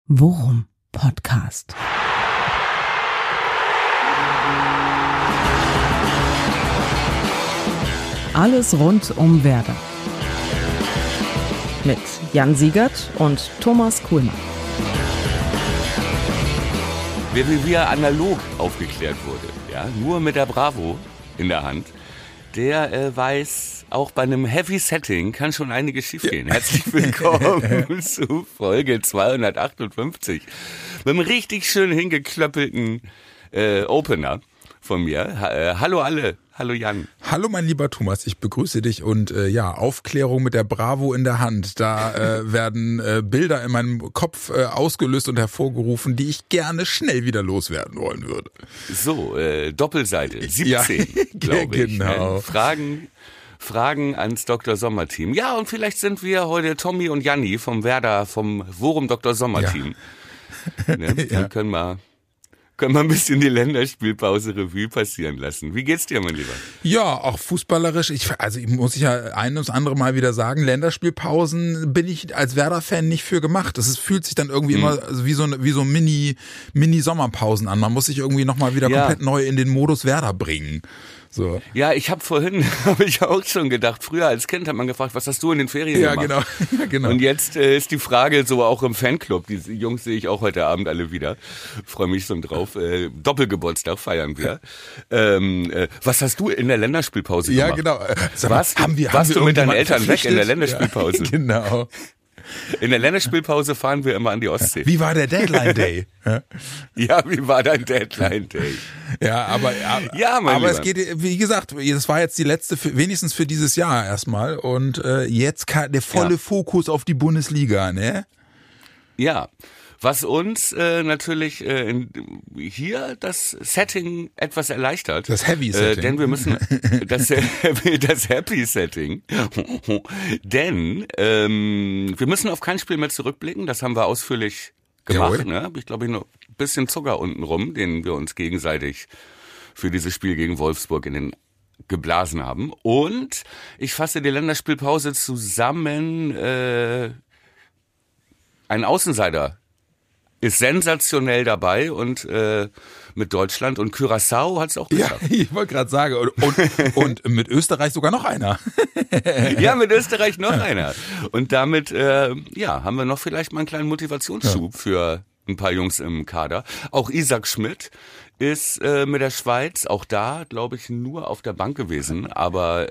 Worum Podcast. Alles rund um Werder. Mit Jan Siegert und Thomas Kuhlmann. Wer wie wir analog aufgeklärt wurde, ja, nur mit der Bravo in der Hand, der weiß, auch bei einem Heavy Setting kann schon einiges schiefgehen. Ja. Herzlich willkommen zu Folge 258 mit einem richtig schön hingeklöppelten Opener von mir. Hallo alle. Hallo Jan. Hallo mein lieber Thomas, ich begrüße dich und Aufklärung mit der Bravo in der Hand. Da werden Bilder in meinem Kopf ausgelöst und hervorgerufen, die ich gerne schnell wieder loswerden wollen würde. So, Doppelseite, 17, glaube ich. Genau. Fragen ans Dr. Sommer-Team. Ja, und vielleicht sind wir heute Tommy und Janni vom Werder, vom Worum Dr. Sommer-Team. Ja. Ne? Ja. Dann können wir ein bisschen die Länderspielpause Revue passieren lassen. Wie geht's dir, mein Lieber? Ja, auch fußballerisch. Ich muss ja ein und das andere Mal wieder sagen, Länderspielpausen bin ich als Werder-Fan nicht für gemacht. Fühlt sich dann irgendwie immer wie so Mini-Sommerpausen an. Man muss sich irgendwie nochmal wieder komplett neu in den Modus Werder bringen. So. Ja, ich habe ich auch schon gedacht, früher als Kind hat man gefragt, was hast du in den Ferien gemacht? Ja, genau. Und jetzt ist die Frage so auch im Fanclub, die Jungs sehe ich auch heute Abend alle wieder, freue mich schon drauf, Doppelgeburtstag feiern wir. Was hast du in der Länderspielpause gemacht? Ja, genau. Warst du mit deinen Eltern weg in der Länderspielpause? Ja, genau. In der Länderspielpause fahren wir immer an die Ostsee. Wie war der Deadline Day? Ja, wie war dein Deadline Day? Ja, aber es geht, wie gesagt, das war jetzt die letzte, wenigstens für dieses Jahr erstmal. Und jetzt der volle Fokus auf die Bundesliga, ne? Ja. Was uns natürlich hier das Setting etwas erleichtert. Das Heavy Setting. Denn wir müssen das Happy Setting. Denn wir müssen auf kein Spiel mehr zurückblicken. Das haben wir ausführlich gemacht. Ne? Hab ich glaube noch ein bisschen Zucker unten rum, den wir uns gegenseitig für dieses Spiel gegen Wolfsburg in den geblasen haben. Und ich fasse die Länderspielpause zusammen. Ein Außenseiter ist sensationell dabei und mit Deutschland und Curaçao hat es auch geschafft. Ja, ich wollte gerade sagen, und mit Österreich sogar noch einer. Ja, mit Österreich noch einer. Und damit haben wir noch vielleicht mal einen kleinen Motivationsschub für ein paar Jungs im Kader. Auch Isaac Schmidt ist mit der Schweiz, auch da, glaube ich, nur auf der Bank gewesen, aber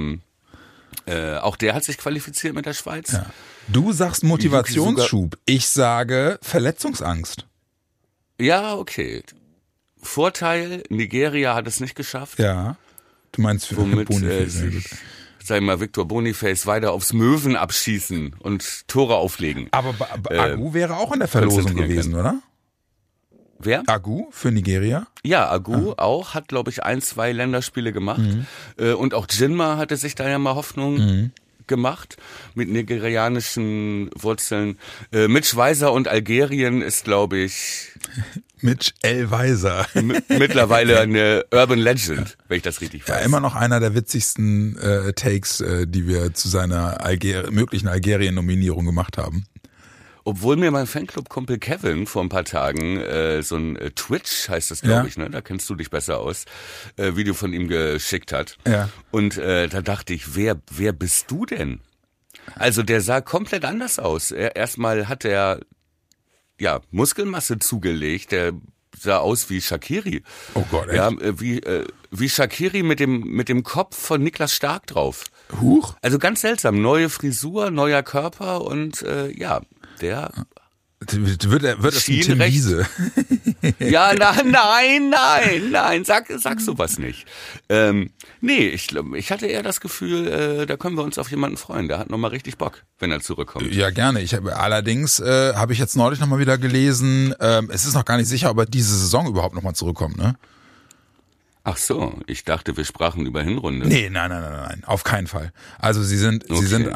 auch der hat sich qualifiziert mit der Schweiz. Ja. Du sagst Motivationsschub, ich sage Verletzungsangst. Ja, okay. Vorteil, Nigeria hat es nicht geschafft. Ja, du meinst für Boniface. Sag mal, Victor Boniface weiter aufs Möwen abschießen und Tore auflegen. Aber Agu wäre auch in der Verlosung gewesen, oder? Wer? Agu für Nigeria? Ja, Agu auch, hat glaube ich 1-2 Länderspiele gemacht. Und auch Jinma hatte sich da ja mal Hoffnung gemacht mit nigerianischen Wurzeln. Mitch Weiser und Algerien ist glaube ich Mitch L. Weiser. Mittlerweile eine Urban Legend, wenn ich das richtig weiß. Ja, immer noch einer der witzigsten Takes, die wir zu seiner möglichen Algerien-Nominierung gemacht haben. Obwohl mir mein Fanclub-Kumpel Kevin vor ein paar Tagen so ein Twitch, heißt das glaube ich, ne? Da kennst du dich besser aus, Video von ihm geschickt hat. Ja. Und da dachte ich, wer bist du denn? Also der sah komplett anders aus. Erstmal hat er Muskelmasse zugelegt, der sah aus wie Shaqiri. Oh Gott, echt? Ja, wie Shaqiri mit dem Kopf von Niklas Stark drauf. Huch. Also ganz seltsam, neue Frisur, neuer Körper und der wird das ein Tim Wiese? Ja, nein, sag sowas nicht. Nee, ich hatte eher das Gefühl, da können wir uns auf jemanden freuen. Der hat nochmal richtig Bock, wenn er zurückkommt. Ja, gerne. Allerdings habe ich jetzt neulich nochmal wieder gelesen, es ist noch gar nicht sicher, ob er diese Saison überhaupt nochmal zurückkommt, ne? Ach so, ich dachte, wir sprachen über Hinrunde. Nee, nein, auf keinen Fall. Also sie sind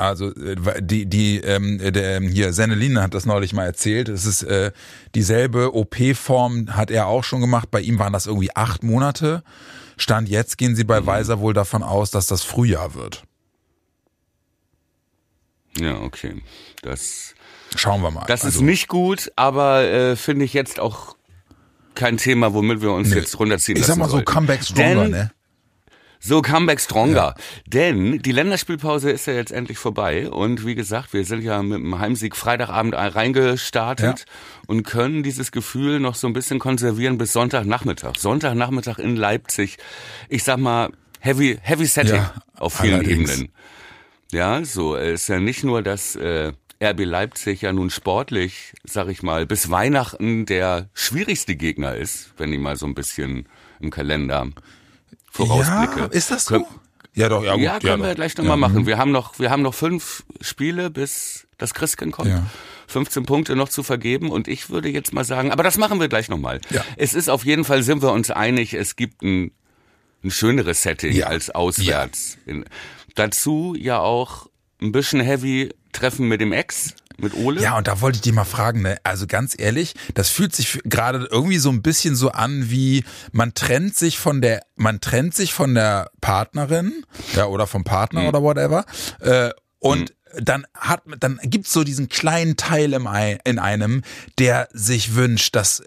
hier Sennelin hat das neulich mal erzählt. Es ist dieselbe OP-Form hat er auch schon gemacht. Bei ihm waren das irgendwie 8 Monate. Stand jetzt gehen sie bei Weiser wohl davon aus, dass das Frühjahr wird. Ja, okay. Das Schauen wir mal. Das ist nicht gut, aber finde ich jetzt auch kein Thema, womit wir uns jetzt runterziehen lassen. Ich sag mal so, Comeback Stronger, ne? So, Comeback Stronger. Ja. Denn die Länderspielpause ist ja jetzt endlich vorbei. Und wie gesagt, wir sind ja mit dem Heimsieg Freitagabend reingestartet und können dieses Gefühl noch so ein bisschen konservieren bis Sonntagnachmittag. Sonntagnachmittag in Leipzig. Ich sag mal, heavy setting auf vielen Ebenen. Ja, so, ist ja nicht nur, dass RB Leipzig ja nun sportlich, sag ich mal, bis Weihnachten der schwierigste Gegner ist, wenn ich mal so ein bisschen im Kalender vorausblicke. Ja, ist das so? Ja, doch, ja, gut. Ja, können wir gleich nochmal machen. Wir haben noch 5 Spiele, bis das Christkind kommt. Ja. 15 Punkte noch zu vergeben und ich würde jetzt mal sagen, aber das machen wir gleich nochmal. Ja. Es ist auf jeden Fall, sind wir uns einig, es gibt ein schöneres Setting als auswärts. Ja. Dazu ja auch ein bisschen heavy Treffen mit dem Ex. Mit Ole? Ja, und da wollte ich dich mal fragen, ne? Also ganz ehrlich, das fühlt sich gerade irgendwie so ein bisschen so an, wie man trennt sich von der Partnerin, ja, oder vom Partner oder whatever, und dann gibt's so diesen kleinen Teil in einem, der sich wünscht, dass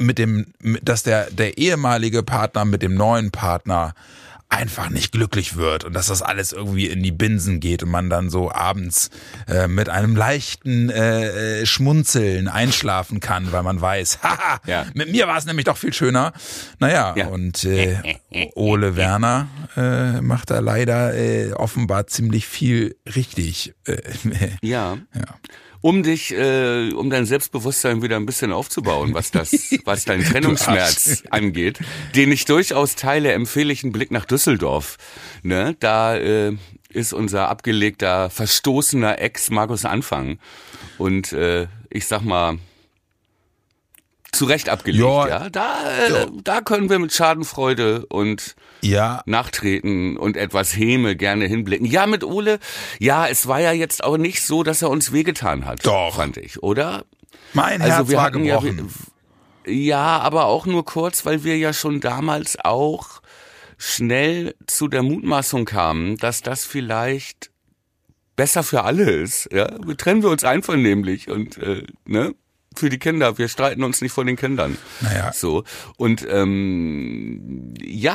der ehemalige Partner mit dem neuen Partner einfach nicht glücklich wird und dass das alles irgendwie in die Binsen geht und man dann so abends mit einem leichten Schmunzeln einschlafen kann, weil man weiß, haha, mit mir war es nämlich doch viel schöner. Naja, und Ole Werner macht da leider offenbar ziemlich viel richtig. Ja. Um dein Selbstbewusstsein wieder ein bisschen aufzubauen, was deinen Trennungsschmerz angeht, den ich durchaus teile, empfehle ich einen Blick nach Düsseldorf. Ne? Da ist unser abgelegter, verstoßener Ex Markus Anfang. Und ich sag mal, zu Recht abgelegt. Ja. Da können wir mit Schadenfreude und Nachtreten und etwas Häme gerne hinblicken. Ja, mit Ole, es war ja jetzt auch nicht so, dass er uns wehgetan hat, fand ich, oder? Mein Herz war gebrochen. Ja, aber auch nur kurz, weil wir ja schon damals auch schnell zu der Mutmaßung kamen, dass das vielleicht besser für alle ist. Ja, trennen wir uns einvernehmlich und für die Kinder, wir streiten uns nicht vor den Kindern. Naja. So. Und und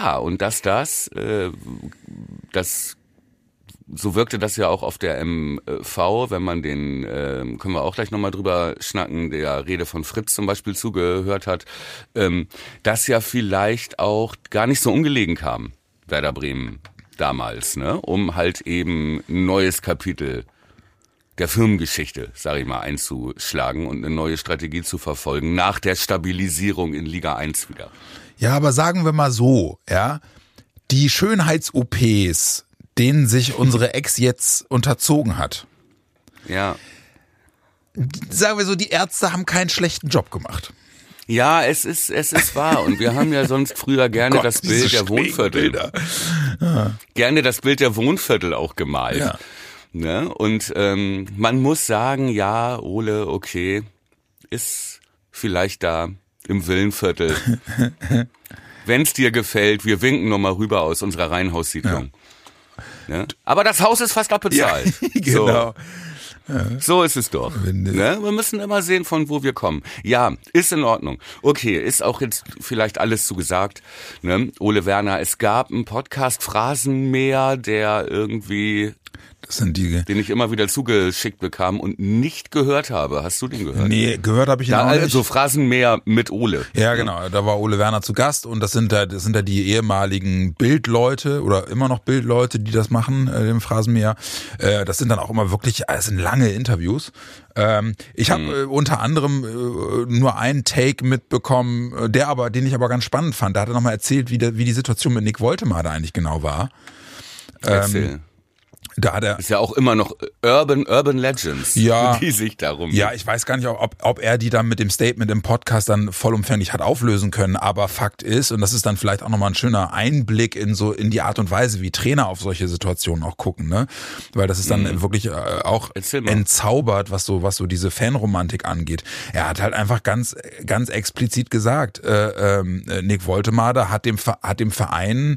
so wirkte das ja auch auf der MV, wenn man den, können wir auch gleich nochmal drüber schnacken, der Rede von Fritz zum Beispiel zugehört hat, das ja vielleicht auch gar nicht so ungelegen kam, Werder Bremen damals, ne, um halt eben ein neues Kapitel der Firmengeschichte, sage ich mal, einzuschlagen und eine neue Strategie zu verfolgen nach der Stabilisierung in Liga 1 wieder. Ja, aber sagen wir mal so, die Schönheits-OPs, denen sich unsere Ex jetzt unterzogen hat. Ja. Sagen wir so, die Ärzte haben keinen schlechten Job gemacht. Ja, es ist wahr. Und wir haben ja sonst früher gerne das Bild der Wohnviertel. Gerne das Bild der Wohnviertel auch gemalt. Ja. Ne? Und man muss sagen, ja, Ole, okay, ist vielleicht da im Villenviertel. Wenn's dir gefällt, wir winken nochmal rüber aus unserer Reihenhaussiedlung. Ja. Ne? Aber das Haus ist fast abbezahlt. Ja, genau. So ist es doch. Ne? Wir müssen immer sehen, von wo wir kommen. Ja, ist in Ordnung. Okay, ist auch jetzt vielleicht alles zugesagt. Ne? Ole Werner, es gab einen Podcast Phrasenmäher, der irgendwie... Das sind die, den ich immer wieder zugeschickt bekam und nicht gehört habe. Hast du den gehört? Nee, gehört habe ich ihn auch nicht. Also Phrasenmäher mit Ole. Ja, genau. Da war Ole Werner zu Gast und das sind ja die ehemaligen Bildleute oder immer noch Bildleute, die das machen, im Phrasenmäher. Das sind dann auch immer wirklich, es sind lange Interviews. Ich habe unter anderem nur einen Take mitbekommen, den ich aber ganz spannend fand. Da hat er nochmal erzählt, wie die Situation mit Nick Woltemade eigentlich genau war. Erzähl. Da hat er ist ja auch immer noch Urban Legends, die sich darum. Ja, ich weiß gar nicht, ob er die dann mit dem Statement im Podcast dann vollumfänglich hat auflösen können, aber Fakt ist, und das ist dann vielleicht auch nochmal ein schöner Einblick in die Art und Weise, wie Trainer auf solche Situationen auch gucken, ne? Weil das ist dann wirklich auch entzaubert, was so diese Fanromantik angeht. Er hat halt einfach ganz, ganz explizit gesagt, Nick Woltemade hat dem Verein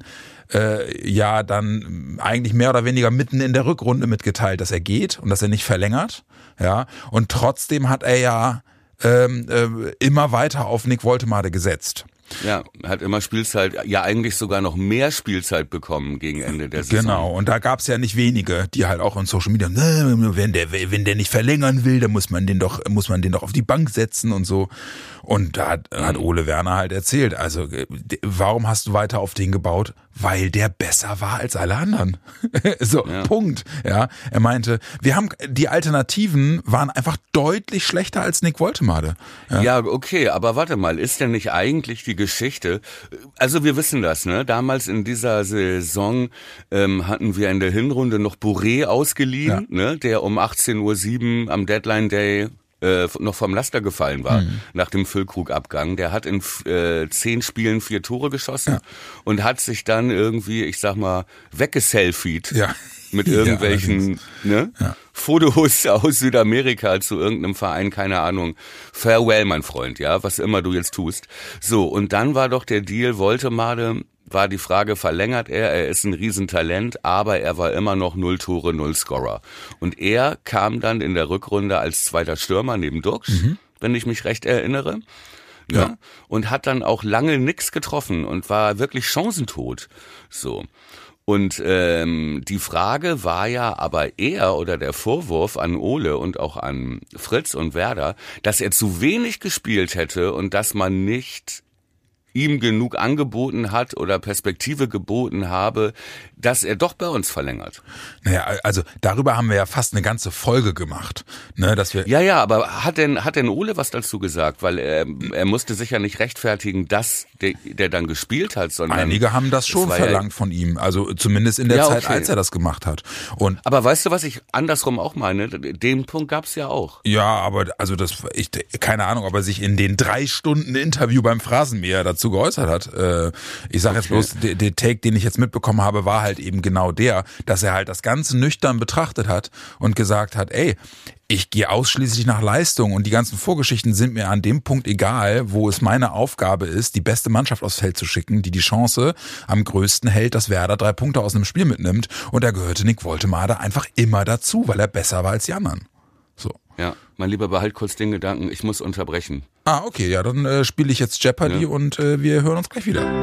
ja dann eigentlich mehr oder weniger mitten in der Rückrunde mitgeteilt, dass er geht und dass er nicht verlängert. Ja, und trotzdem hat er ja immer weiter auf Nick Woltemade gesetzt. Ja, hat immer Spielzeit, ja eigentlich sogar noch mehr Spielzeit bekommen gegen Ende der Saison. Genau, und da gab's ja nicht wenige, die halt auch in Social Media, wenn der nicht verlängern will, dann muss man den doch auf die Bank setzen und so. Und da hat Ole Werner halt erzählt, also warum hast du weiter auf den gebaut? Weil der besser war als alle anderen. So, ja. Punkt. Ja, er meinte, die Alternativen waren einfach deutlich schlechter als Nick Woltemade. Ja, okay, aber warte mal, ist denn nicht eigentlich die Geschichte, also wir wissen das, ne? Damals in dieser Saison hatten wir in der Hinrunde noch Bourré ausgeliehen, ne? Der um 18:07 Uhr am Deadline Day noch vom Laster gefallen war, nach dem Füllkrug-Abgang. Der hat in 10 Spielen 4 Tore geschossen und hat sich dann irgendwie, ich sag mal, weggeselfied mit irgendwelchen Fotos aus Südamerika zu irgendeinem Verein, keine Ahnung. Farewell, mein Freund, ja, was immer du jetzt tust. So, und dann war doch der Deal, Woltemade, war die Frage, verlängert er ist ein Riesentalent, aber er war immer noch 0 Tore, 0 Scorer. Und er kam dann in der Rückrunde als zweiter Stürmer neben Dux, wenn ich mich recht erinnere. Ja. Und hat dann auch lange nix getroffen und war wirklich chancentot. So. Und die Frage war ja aber eher, oder der Vorwurf an Ole und auch an Fritz und Werder, dass er zu wenig gespielt hätte und dass man nicht ihm genug angeboten hat oder Perspektive geboten habe, dass er doch bei uns verlängert. Naja, also darüber haben wir ja fast eine ganze Folge gemacht, ne, dass wir. Ja, aber hat denn Ole was dazu gesagt? Weil er musste sich ja nicht rechtfertigen, dass der dann gespielt hat, sondern einige haben das schon verlangt von ihm, also zumindest in der Zeit, als er das gemacht hat. Und aber weißt du, was ich andersrum auch meine? Den Punkt gab's ja auch. Ja, aber also keine Ahnung, ob er sich in den 3 Stunden Interview beim Phrasenmäher dazu geäußert hat. Ich sage jetzt bloß, der Take, den ich jetzt mitbekommen habe, war halt eben genau der, dass er halt das Ganze nüchtern betrachtet hat und gesagt hat, ey, ich gehe ausschließlich nach Leistung und die ganzen Vorgeschichten sind mir an dem Punkt egal, wo es meine Aufgabe ist, die beste Mannschaft aufs Feld zu schicken, die Chance am größten hält, dass Werder 3 Punkte aus einem Spiel mitnimmt, und da gehörte Nick Woltemade einfach immer dazu, weil er besser war als die anderen. So. Ja, mein Lieber, behalt kurz den Gedanken, ich muss unterbrechen. Okay, ja, dann spiele ich jetzt Jeopardy und wir hören uns gleich wieder.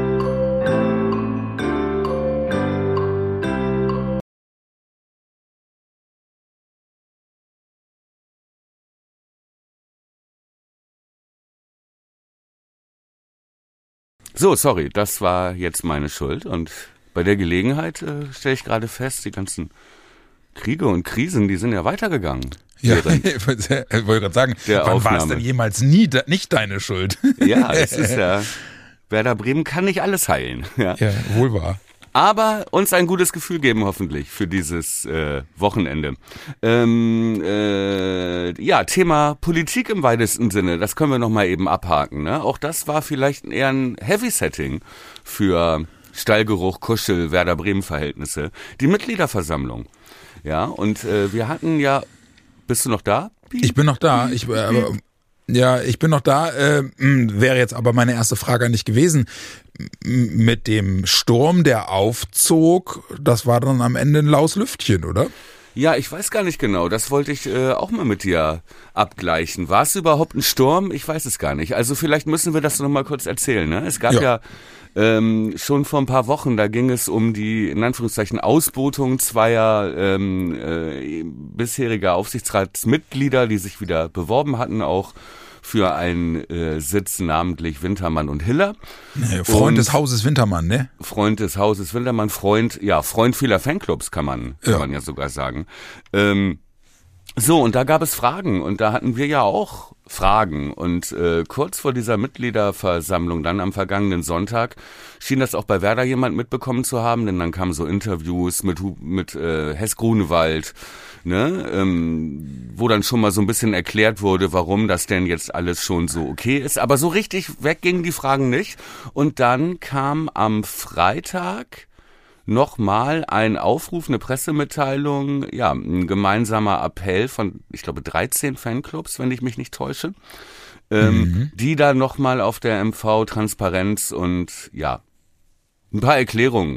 So, sorry, das war jetzt meine Schuld, und bei der Gelegenheit stelle ich gerade fest, die ganzen Kriege und Krisen, die sind ja weitergegangen. Ja, ich wollte gerade sagen, wann war es denn jemals nicht deine Schuld? Ja, es ist ja, Werder Bremen kann nicht alles heilen. Ja, wohl wahr. Aber uns ein gutes Gefühl geben, hoffentlich, für dieses Wochenende. Thema Politik im weitesten Sinne, das können wir nochmal eben abhaken. Ne? Auch das war vielleicht eher ein Heavy-Setting für Stallgeruch, Kuschel, Werder Bremen-Verhältnisse. Die Mitgliederversammlung. Ja, und wir hatten ja, bist du noch da? Ich bin noch da. Ich bin noch da. Wäre jetzt aber meine erste Frage an dich gewesen. Mit dem Sturm, der aufzog, das war dann am Ende ein laues Lüftchen, oder? Ja, ich weiß gar nicht genau. Das wollte ich auch mal mit dir abgleichen. War es überhaupt ein Sturm? Ich weiß es gar nicht. Also vielleicht müssen wir das noch mal kurz erzählen. Ne? Es gab ja schon vor ein paar Wochen, da ging es um die, in Anführungszeichen, Ausbotung zweier bisheriger Aufsichtsratsmitglieder, die sich wieder beworben hatten, auch für einen Sitz, namentlich Wintermann und Hiller. Freund des Hauses Wintermann, ne? Freund des Hauses Wintermann, Freund vieler Fanclubs, kann man ja sogar sagen. So, und da gab es Fragen, und da hatten wir ja auch Fragen, und kurz vor dieser Mitgliederversammlung, dann am vergangenen Sonntag, schien das auch bei Werder jemand mitbekommen zu haben, denn dann kamen so Interviews mit Hess Grunewald, ne, wo dann schon mal so ein bisschen erklärt wurde, warum das denn jetzt alles schon so okay ist, aber so richtig weg gingen die Fragen nicht. Und dann kam am Freitag nochmal ein Aufruf, eine Pressemitteilung, ja, ein gemeinsamer Appell von, ich glaube, 13 Fanclubs, wenn ich mich nicht täusche, die da nochmal auf der MV Transparenz und, ja, ein paar Erklärungen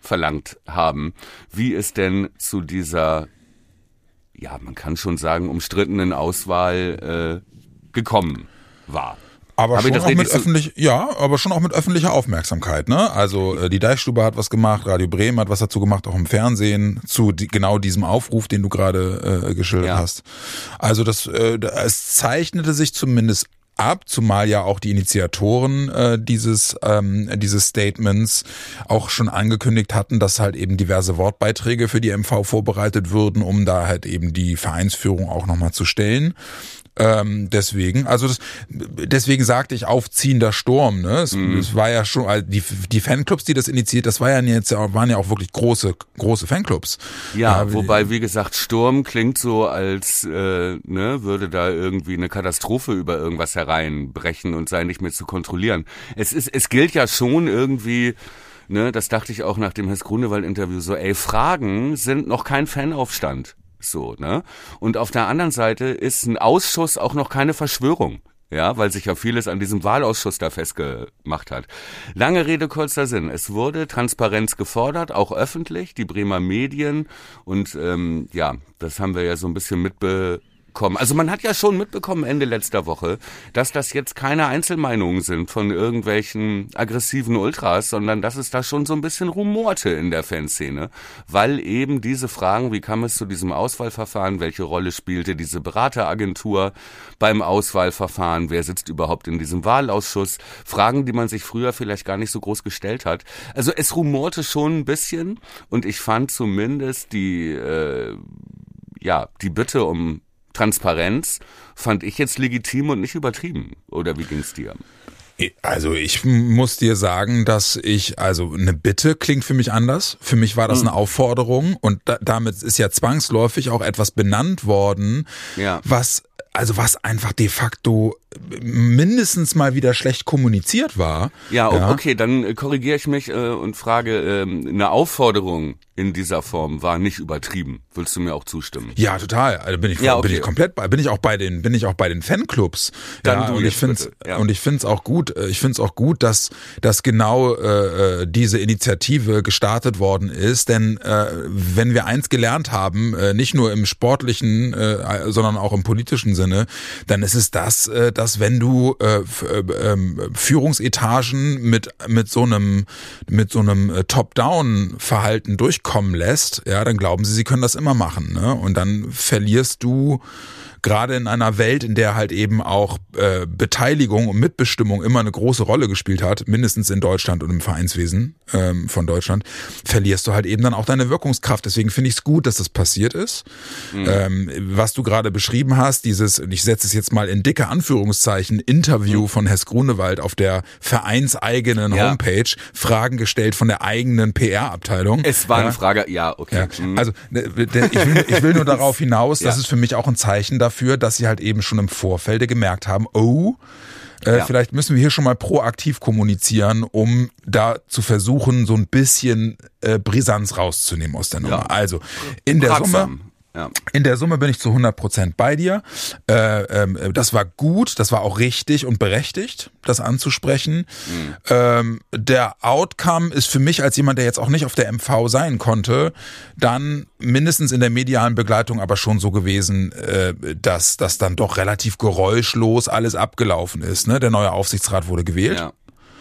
verlangt haben, wie es denn zu dieser, ja, man kann schon sagen, umstrittenen Auswahl gekommen war. Aber schon auch mit öffentlicher Aufmerksamkeit, ne? Also die Deichstube hat was gemacht, Radio Bremen hat was dazu gemacht, auch im Fernsehen zu genau diesem Aufruf, den du gerade geschildert hast. Also es zeichnete sich zumindest ab, zumal ja auch die Initiatoren dieses Statements auch schon angekündigt hatten, dass halt eben diverse Wortbeiträge für die MV vorbereitet würden, um da halt eben die Vereinsführung auch nochmal zu stellen. Deswegen sagte ich aufziehender Sturm, ne? Es war ja schon, also die Fanclubs, die das initiiert, waren ja auch wirklich große Fanclubs. Ja, wobei, wie gesagt, Sturm klingt so, als würde da irgendwie eine Katastrophe über irgendwas hereinbrechen und sei nicht mehr zu kontrollieren. Es gilt ja schon irgendwie, ne, das dachte ich auch nach dem Hess-Grunewald-Interview so, Fragen sind noch kein Fanaufstand. So, ne? Und auf der anderen Seite ist ein Ausschuss auch noch keine Verschwörung. Ja, weil sich ja vieles an diesem Wahlausschuss da festgemacht hat. Lange Rede, kurzer Sinn. Es wurde Transparenz gefordert, auch öffentlich, die Bremer Medien. Und das haben wir ja so ein bisschen mitbekommen. Also man hat ja schon mitbekommen Ende letzter Woche, dass das jetzt keine Einzelmeinungen sind von irgendwelchen aggressiven Ultras, sondern dass es da schon so ein bisschen rumorte in der Fanszene, weil eben diese Fragen, wie kam es zu diesem Auswahlverfahren, welche Rolle spielte diese Berateragentur beim Auswahlverfahren, wer sitzt überhaupt in diesem Wahlausschuss, Fragen, die man sich früher vielleicht gar nicht so groß gestellt hat. Also es rumorte schon ein bisschen und ich fand zumindest die Bitte um Transparenz fand ich jetzt legitim und nicht übertrieben. Oder wie ging's dir? Also ich muss dir sagen, eine Bitte klingt für mich anders. Für mich war das eine Aufforderung und damit ist ja zwangsläufig auch etwas benannt worden, was einfach de facto mindestens mal wieder schlecht kommuniziert war. Ja, okay, dann korrigiere ich mich und frage, eine Aufforderung in dieser Form war nicht übertrieben. Willst du mir auch zustimmen? Ja, total. Also bin ich komplett bei. Bin ich auch bei den Fanclubs. Dann und ich finde es auch gut. Ich finde es auch gut, dass genau diese Initiative gestartet worden ist. Denn wenn wir eins gelernt haben, nicht nur im sportlichen, sondern auch im politischen Sinne, dann ist es dass wenn du Führungsetagen mit so einem Top-Down-Verhalten durchkommen lässt, ja, dann glauben sie können das immer machen, ne? Und dann verlierst du gerade in einer Welt, in der halt eben auch Beteiligung und Mitbestimmung immer eine große Rolle gespielt hat, mindestens in Deutschland und im Vereinswesen von Deutschland, verlierst du halt eben dann auch deine Wirkungskraft. Deswegen finde ich es gut, dass das passiert ist. Was du gerade beschrieben hast, dieses, ich setze es jetzt mal in dicke Anführungszeichen, Interview von Hess Grunewald auf der vereinseigenen Homepage, Fragen gestellt von der eigenen PR-Abteilung. Es war eine Frage, okay. Ja. Also ich will nur darauf hinaus, das ist für mich auch ein Zeichen dafür, dass sie halt eben schon im Vorfeld gemerkt haben, vielleicht müssen wir hier schon mal proaktiv kommunizieren, um da zu versuchen, so ein bisschen Brisanz rauszunehmen aus der Nummer. Also in der Summe... Ja. In der Summe bin ich zu 100% bei dir. Das war gut, das war auch richtig und berechtigt, das anzusprechen. Der Outcome ist für mich als jemand, der jetzt auch nicht auf der MV sein konnte, dann mindestens in der medialen Begleitung aber schon so gewesen, dass das dann doch relativ geräuschlos alles abgelaufen ist. Ne? Der neue Aufsichtsrat wurde gewählt. Ja.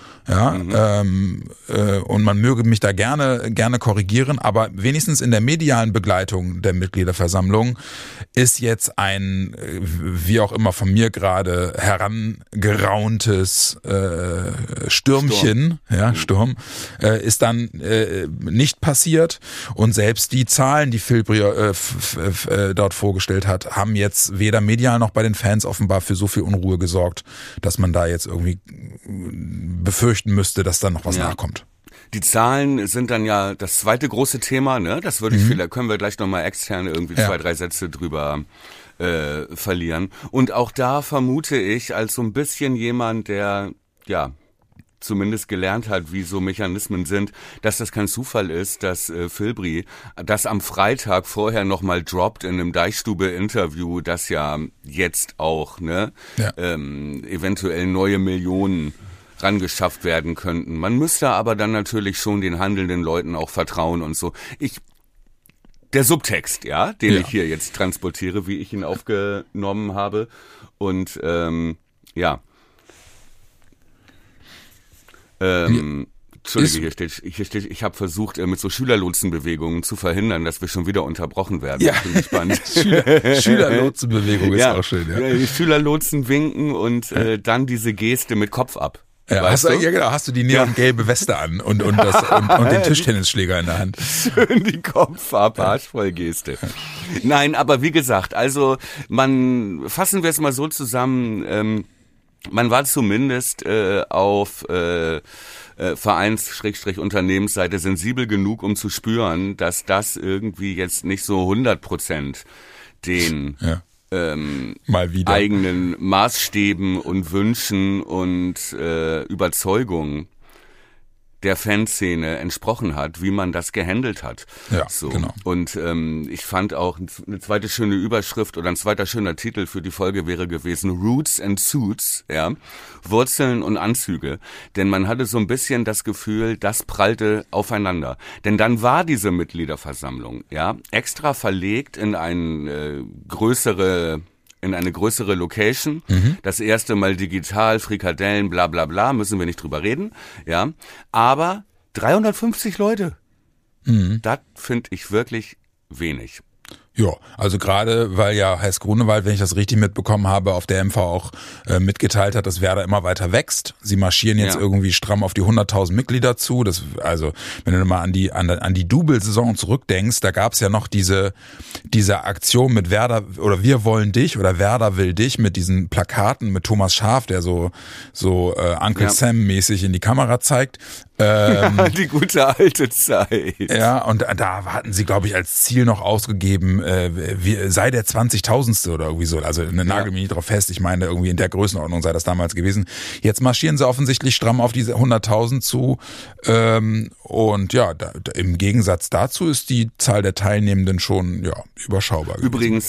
Und man möge mich da gerne korrigieren, aber wenigstens in der medialen Begleitung der Mitgliederversammlung ist jetzt ein, wie auch immer von mir gerade herangerauntes Stürmchen, Sturm, ist dann nicht passiert und selbst die Zahlen, die Filbri dort vorgestellt hat, haben jetzt weder medial noch bei den Fans offenbar für so viel Unruhe gesorgt, dass man da jetzt irgendwie befürchten müsste, dass dann noch was nachkommt. Die Zahlen sind dann ja das zweite große Thema, ne? Das würde können wir gleich nochmal extern irgendwie 2-3 Sätze drüber verlieren. Und auch da vermute ich, als so ein bisschen jemand, der zumindest gelernt hat, wie so Mechanismen sind, dass das kein Zufall ist, dass Filbri das am Freitag vorher nochmal droppt in einem Deichstube-Interview, das ja jetzt auch eventuell neue Millionen rangeschafft werden könnten. Man müsste aber dann natürlich schon den handelnden Leuten auch vertrauen und so. Der Subtext, den ich hier jetzt transportiere, wie ich ihn aufgenommen habe. Und Entschuldige, hier steht, ich habe versucht, mit so Schülerlotsenbewegungen zu verhindern, dass wir schon wieder unterbrochen werden. Ja, finde ich spannend. Schülerlotsenbewegung ist auch schön. Ja. Schülerlotsen winken und dann diese Geste mit Kopf ab. Ja, hast du die neongelbe Weste an und den Tischtennisschläger in der Hand. Schön die Kopf ab, arschvoll Geste. Nein, aber wie gesagt, also fassen wir es mal so zusammen, man war zumindest auf Vereins-Unternehmensseite sensibel genug, um zu spüren, dass das irgendwie jetzt nicht so 100% den mal wieder eigenen Maßstäben und Wünschen und Überzeugungen der Fanszene entsprochen hat, wie man das gehandelt hat. Ja, so. Genau. Und ich fand auch eine zweite schöne Überschrift oder ein zweiter schöner Titel für die Folge wäre gewesen Roots and Suits, Wurzeln und Anzüge. Denn man hatte so ein bisschen das Gefühl, das prallte aufeinander. Denn dann war diese Mitgliederversammlung, extra verlegt in eine größere Location. Das erste Mal digital, Frikadellen, bla bla bla, müssen wir nicht drüber reden. Aber 350 Leute, das finde ich wirklich wenig. Ja, also gerade, weil ja Heiß Grunewald, wenn ich das richtig mitbekommen habe, auf der MV auch mitgeteilt hat, dass Werder immer weiter wächst. Sie marschieren jetzt irgendwie stramm auf die 100.000 Mitglieder zu. Also wenn du mal an die Double-Saison zurückdenkst, da gab's ja noch diese Aktion mit Werder oder Wir wollen dich oder Werder will dich mit diesen Plakaten mit Thomas Schaaf, der so Uncle Sam-mäßig in die Kamera zeigt. Die gute alte Zeit. Ja, und da hatten sie, glaube ich, als Ziel noch ausgegeben, sei der 20.000ste oder irgendwie so. Also nagel mich nicht drauf fest. Ich meine, irgendwie in der Größenordnung sei das damals gewesen. Jetzt marschieren sie offensichtlich stramm auf diese 100.000 zu. Und im Gegensatz dazu ist die Zahl der Teilnehmenden schon überschaubar gewesen. Übrigens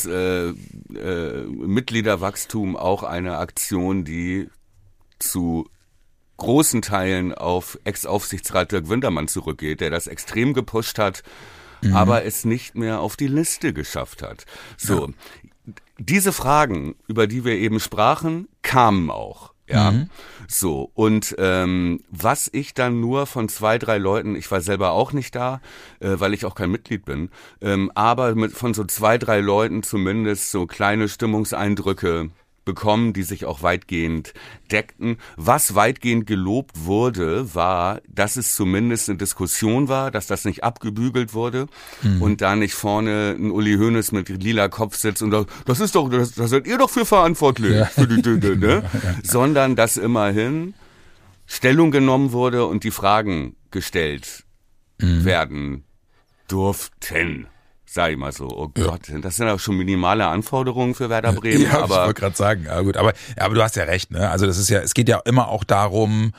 Mitgliederwachstum auch eine Aktion, die zu großen Teilen auf Ex-Aufsichtsrat Dirk Wintermann zurückgeht, der das extrem gepusht hat, aber es nicht mehr auf die Liste geschafft hat. So, diese Fragen, über die wir eben sprachen, kamen auch. So, und was ich dann nur von 2, 3 Leuten, ich war selber auch nicht da, weil ich auch kein Mitglied bin, aber von so 2, 3 Leuten zumindest so kleine Stimmungseindrücke bekommen, die sich auch weitgehend deckten. Was weitgehend gelobt wurde, war, dass es zumindest eine Diskussion war, dass das nicht abgebügelt wurde und da nicht vorne ein Uli Hoeneß mit lila Kopf sitzt und das seid ihr doch für verantwortlich, für die Dinge, ne? Sondern dass immerhin Stellung genommen wurde und die Fragen gestellt werden durften. Sag ich mal so, oh Gott, das sind auch schon minimale Anforderungen für Werder Bremen. Ja, aber ich wollte gerade sagen, ja gut, aber du hast ja recht, ne? Also es geht ja immer auch darum,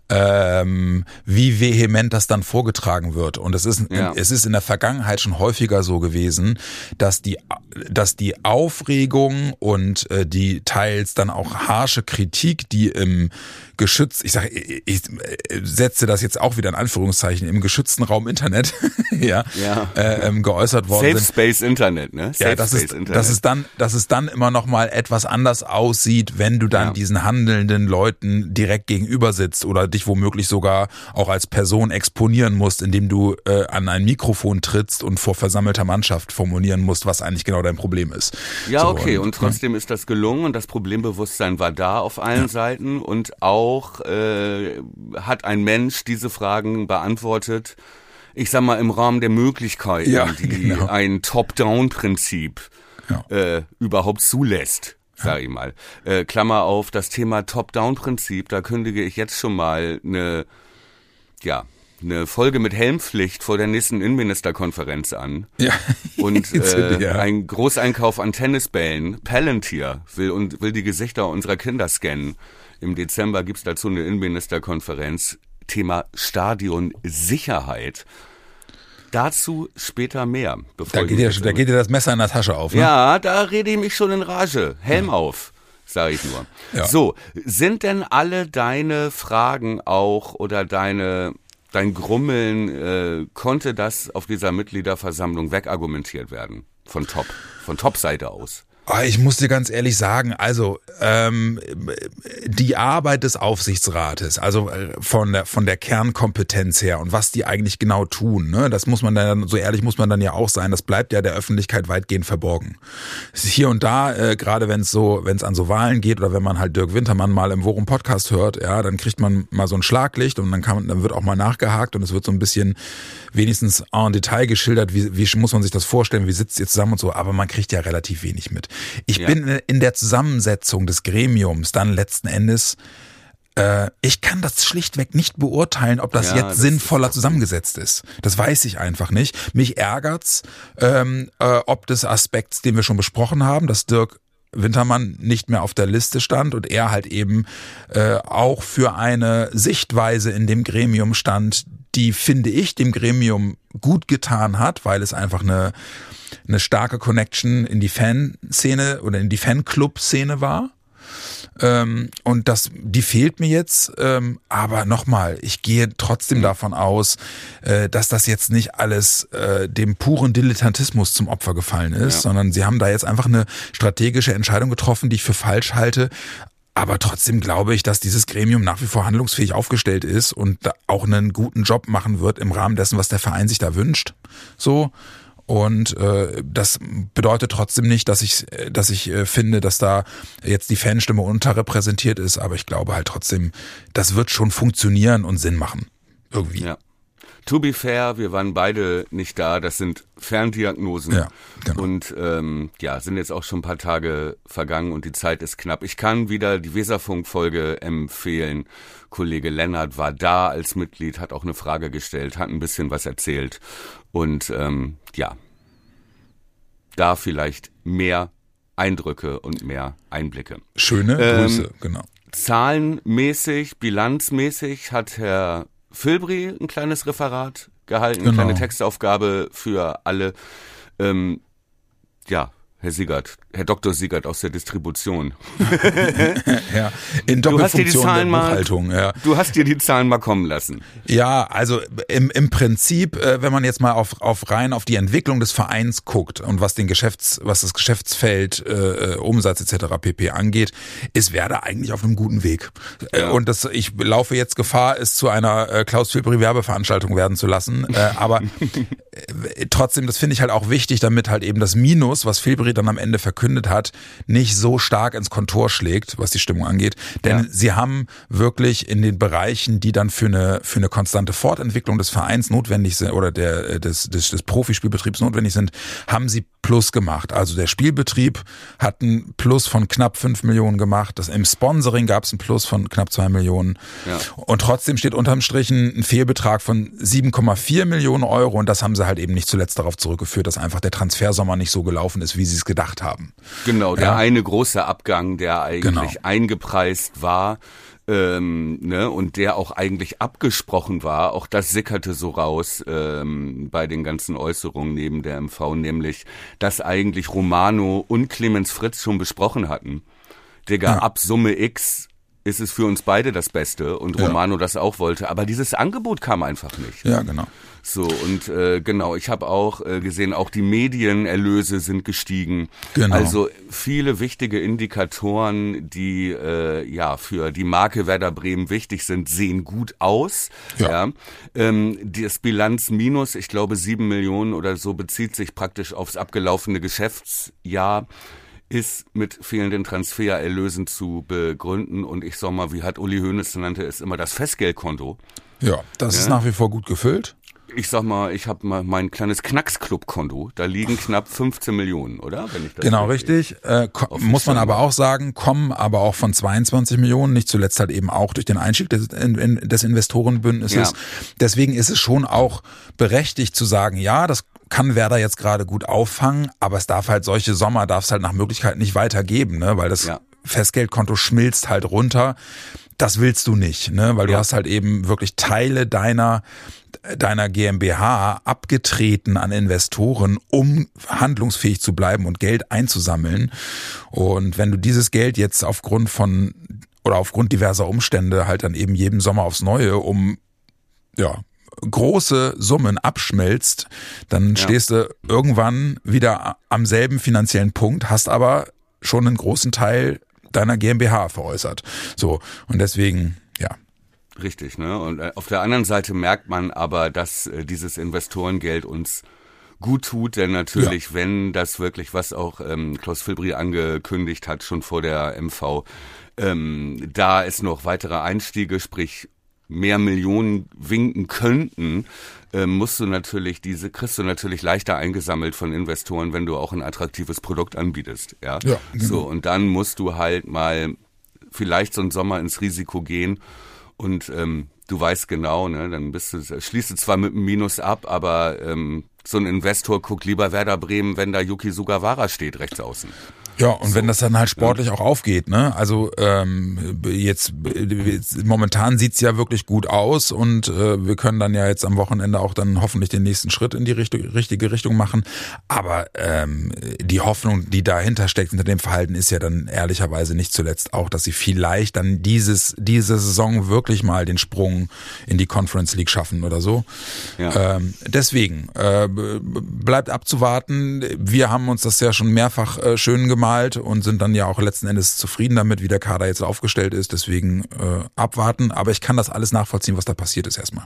wie vehement das dann vorgetragen wird. Und es ist in der Vergangenheit schon häufiger so gewesen, dass die Aufregung und die teils dann auch harsche Kritik, die im geschützt, ich setze das jetzt auch wieder in Anführungszeichen, im geschützten Raum Internet geäußert worden sind. Safe Space Internet, ne? Dass es dann immer noch mal etwas anders aussieht, wenn du dann diesen handelnden Leuten direkt gegenüber sitzt oder dich womöglich sogar auch als Person exponieren musst, indem du an ein Mikrofon trittst und vor versammelter Mannschaft formulieren musst, was eigentlich genau dein Problem ist. Ja, so, und trotzdem ist das gelungen und das Problembewusstsein war da auf allen Seiten und auch hat ein Mensch diese Fragen beantwortet, ich sag mal im Rahmen der Möglichkeiten, die ein Top-Down-Prinzip überhaupt zulässt. Sag ich mal. Klammer auf, das Thema Top-Down-Prinzip, da kündige ich jetzt schon mal eine Folge mit Helmpflicht vor der nächsten Innenministerkonferenz an. Ja. Und ein Großeinkauf an Tennisbällen. Palantir will die Gesichter unserer Kinder scannen. Im Dezember gibt's dazu eine Innenministerkonferenz. Thema Stadionsicherheit. Dazu später mehr. Da geht dir das Messer in der Tasche auf, ne? Ja, da rede ich mich schon in Rage. Helm auf. sage ich nur. Ja. So, sind denn alle deine Fragen auch oder dein Grummeln, konnte das auf dieser Mitgliederversammlung wegargumentiert werden? Von Top-Seite aus? Ich muss dir ganz ehrlich sagen, also die Arbeit des Aufsichtsrates, also von der Kernkompetenz her und was die eigentlich genau tun, ne, das muss man dann, so ehrlich muss man dann ja auch sein, das bleibt ja der Öffentlichkeit weitgehend verborgen. Es ist hier und da, gerade wenn es an so Wahlen geht oder wenn man halt Dirk Wintermann mal im Worum Podcast hört, ja, dann kriegt man mal so ein Schlaglicht und dann wird auch mal nachgehakt und es wird so ein bisschen wenigstens en Detail geschildert, wie muss man sich das vorstellen, wie sitzt ihr zusammen und so, aber man kriegt ja relativ wenig mit. Ich bin in der Zusammensetzung des Gremiums dann letzten Endes, ich kann das schlichtweg nicht beurteilen, ob das jetzt sinnvoller zusammengesetzt ist. Das weiß ich einfach nicht. Mich ärgert's, ob des Aspekts, den wir schon besprochen haben, dass Dirk Wintermann nicht mehr auf der Liste stand und er halt eben auch für eine Sichtweise in dem Gremium stand, die, finde ich, dem Gremium gut getan hat, weil es einfach eine starke Connection in die Fanszene oder in die Fanclub-Szene war. Und die fehlt mir jetzt. Aber nochmal, ich gehe trotzdem davon aus, dass das jetzt nicht alles dem puren Dilettantismus zum Opfer gefallen ist, sondern sie haben da jetzt einfach eine strategische Entscheidung getroffen, die ich für falsch halte. Aber trotzdem glaube ich, dass dieses Gremium nach wie vor handlungsfähig aufgestellt ist und auch einen guten Job machen wird im Rahmen dessen, was der Verein sich da wünscht. So. Und das bedeutet trotzdem nicht, dass ich finde, dass da jetzt die Fanstimme unterrepräsentiert ist. Aber ich glaube halt trotzdem, das wird schon funktionieren und Sinn machen. Irgendwie. Ja. To be fair, wir waren beide nicht da. Das sind Ferndiagnosen. Ja, genau. Und sind jetzt auch schon ein paar Tage vergangen und die Zeit ist knapp. Ich kann wieder die Weserfunk-Folge empfehlen. Kollege Lennart war da als Mitglied, hat auch eine Frage gestellt, hat ein bisschen was erzählt. Und da vielleicht mehr Eindrücke und mehr Einblicke. Schöne Grüße, genau. Zahlenmäßig, bilanzmäßig hat Herr Filbri ein kleines Referat gehalten, eine kleine Textaufgabe für alle. Herr Dr. Siegert aus der Distribution. Ja, in Doppelfunktion der Buchhaltung. Du hast dir die Zahlen mal kommen lassen. Ja, also im Prinzip, wenn man jetzt mal rein auf die Entwicklung des Vereins guckt und was das Geschäftsfeld, Umsatz etc. pp. Angeht, ist Werder eigentlich auf einem guten Weg. Ja. Und ich laufe jetzt Gefahr, es zu einer Klaus-Filbri-Werbeveranstaltung werden zu lassen. Aber trotzdem, das finde ich halt auch wichtig, damit halt eben das Minus, was Filbri dann am Ende verkündet hat, nicht so stark ins Kontor schlägt, was die Stimmung angeht. Denn sie haben wirklich in den Bereichen, die dann für eine konstante Fortentwicklung des Vereins notwendig sind oder des Profispielbetriebs notwendig sind, haben sie Plus gemacht. Also der Spielbetrieb hat ein Plus von knapp 5 Millionen gemacht. Im Sponsoring gab es ein Plus von knapp 2 Millionen. Ja. Und trotzdem steht unterm Strich ein Fehlbetrag von 7,4 Millionen Euro. Und das haben sie halt eben nicht zuletzt darauf zurückgeführt, dass einfach der Transfersommer nicht so gelaufen ist, wie sie es gedacht haben. Genau, der eine große Abgang, der eigentlich eingepreist war, und der auch eigentlich abgesprochen war, auch das sickerte so raus bei den ganzen Äußerungen neben der MV, nämlich, dass eigentlich Romano und Clemens Fritz schon besprochen hatten. Digga, ab Summe X ist es für uns beide das Beste und Romano das auch wollte, aber dieses Angebot kam einfach nicht. Ja, genau. So, und ich habe auch gesehen, auch die Medienerlöse sind gestiegen. Genau. Also viele wichtige Indikatoren, die für die Marke Werder Bremen wichtig sind, sehen gut aus. Ja. Das Bilanzminus, ich glaube 7 Millionen oder so, bezieht sich praktisch aufs abgelaufene Geschäftsjahr, ist mit fehlenden Transfererlösen zu begründen. Und ich sag mal, wie hat Uli Hoeneß nannte es immer, das Festgeldkonto. Ja, das ist nach wie vor gut gefüllt. Ich sag mal, ich habe mal mein kleines Knacksclub-Konto. Da liegen knapp 15 Millionen, oder? Wenn ich das genau, richtig. Muss man aber auch sagen, kommen aber auch von 22 Millionen, nicht zuletzt halt eben auch durch den Einstieg des Investorenbündnisses. Ja. Deswegen ist es schon auch berechtigt zu sagen, ja, das kann Werder jetzt gerade gut auffangen, aber es darf halt solche Sommer, darf es halt nach Möglichkeit nicht weitergeben, ne? Weil das Festgeldkonto schmilzt halt runter. das willst du nicht, ne? Weil du hast halt eben wirklich Teile deiner GmbH abgetreten an Investoren, um handlungsfähig zu bleiben und Geld einzusammeln. Und wenn du dieses Geld jetzt aufgrund diverser Umstände halt dann eben jeden Sommer aufs Neue große Summen abschmelzt, dann stehst du irgendwann wieder am selben finanziellen Punkt, hast aber schon einen großen Teil deiner GmbH veräußert. So, und deswegen, ja. Richtig, ne? Und auf der anderen Seite merkt man aber, dass dieses Investorengeld uns gut tut, denn natürlich, wenn das wirklich, was auch Klaus Filbri angekündigt hat, schon vor der MV, da es noch weitere Einstiege, sprich mehr Millionen winken könnten, kriegst du natürlich leichter eingesammelt von Investoren, wenn du auch ein attraktives Produkt anbietest. Ja, genau. So, und dann musst du halt mal vielleicht so einen Sommer ins Risiko gehen und du weißt genau, ne, dann schließt du zwar mit einem Minus ab, aber so ein Investor guckt lieber Werder Bremen, wenn da Yuki Sugawara steht, rechts außen. Ja, und wenn das dann halt sportlich auch aufgeht, ne? Also jetzt momentan sieht's ja wirklich gut aus und wir können dann ja jetzt am Wochenende auch dann hoffentlich den nächsten Schritt in die richtige Richtung machen. Aber die Hoffnung, die dahinter steckt, hinter dem Verhalten, ist ja dann ehrlicherweise nicht zuletzt auch, dass sie vielleicht dann diese Saison wirklich mal den Sprung in die Conference League schaffen oder so. Ja. Deswegen bleibt abzuwarten. Wir haben uns das ja schon mehrfach schön gemacht und sind dann ja auch letzten Endes zufrieden damit, wie der Kader jetzt aufgestellt ist. Deswegen abwarten. Aber ich kann das alles nachvollziehen, was da passiert ist erstmal.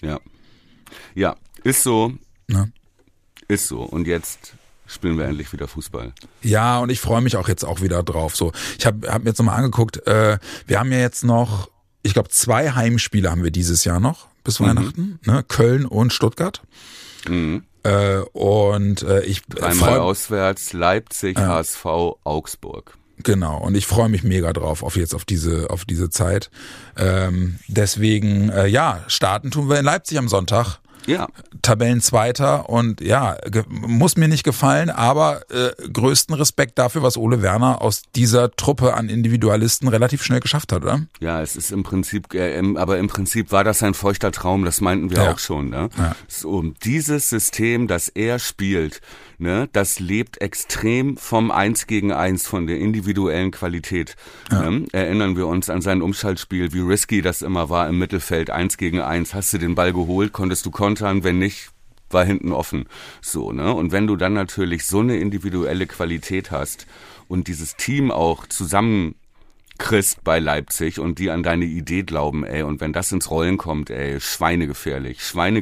Ja, ist so. Ne? Ist so. Und jetzt spielen wir endlich wieder Fußball. Ja, und ich freue mich auch jetzt auch wieder drauf. So, ich hab mir jetzt nochmal angeguckt. Wir haben ja jetzt noch, ich glaube, 2 Heimspiele haben wir dieses Jahr noch bis Weihnachten. Ne? Köln und Stuttgart. Mhm. Und ich dreimal auswärts, Leipzig, HSV, Augsburg. Genau, und ich freue mich mega drauf auf diese Zeit. Deswegen, starten tun wir in Leipzig am Sonntag. Ja. Tabellenzweiter und muss mir nicht gefallen, aber größten Respekt dafür, was Ole Werner aus dieser Truppe an Individualisten relativ schnell geschafft hat, oder? Ja, es ist im Prinzip war das ein feuchter Traum, das meinten wir auch schon, ne? Ja. So, dieses System, das er spielt, ne, das lebt extrem vom 1 gegen 1, von der individuellen Qualität. Ja. Ne? Erinnern wir uns an sein Umschaltspiel, wie risky das immer war im Mittelfeld, 1 gegen 1. Hast du den Ball geholt, konntest du kontern, wenn nicht, war hinten offen. So, ne? Und wenn du dann natürlich so eine individuelle Qualität hast und dieses Team auch zusammenkriegst bei Leipzig und die an deine Idee glauben, und wenn das ins Rollen kommt, schweinegefährlich.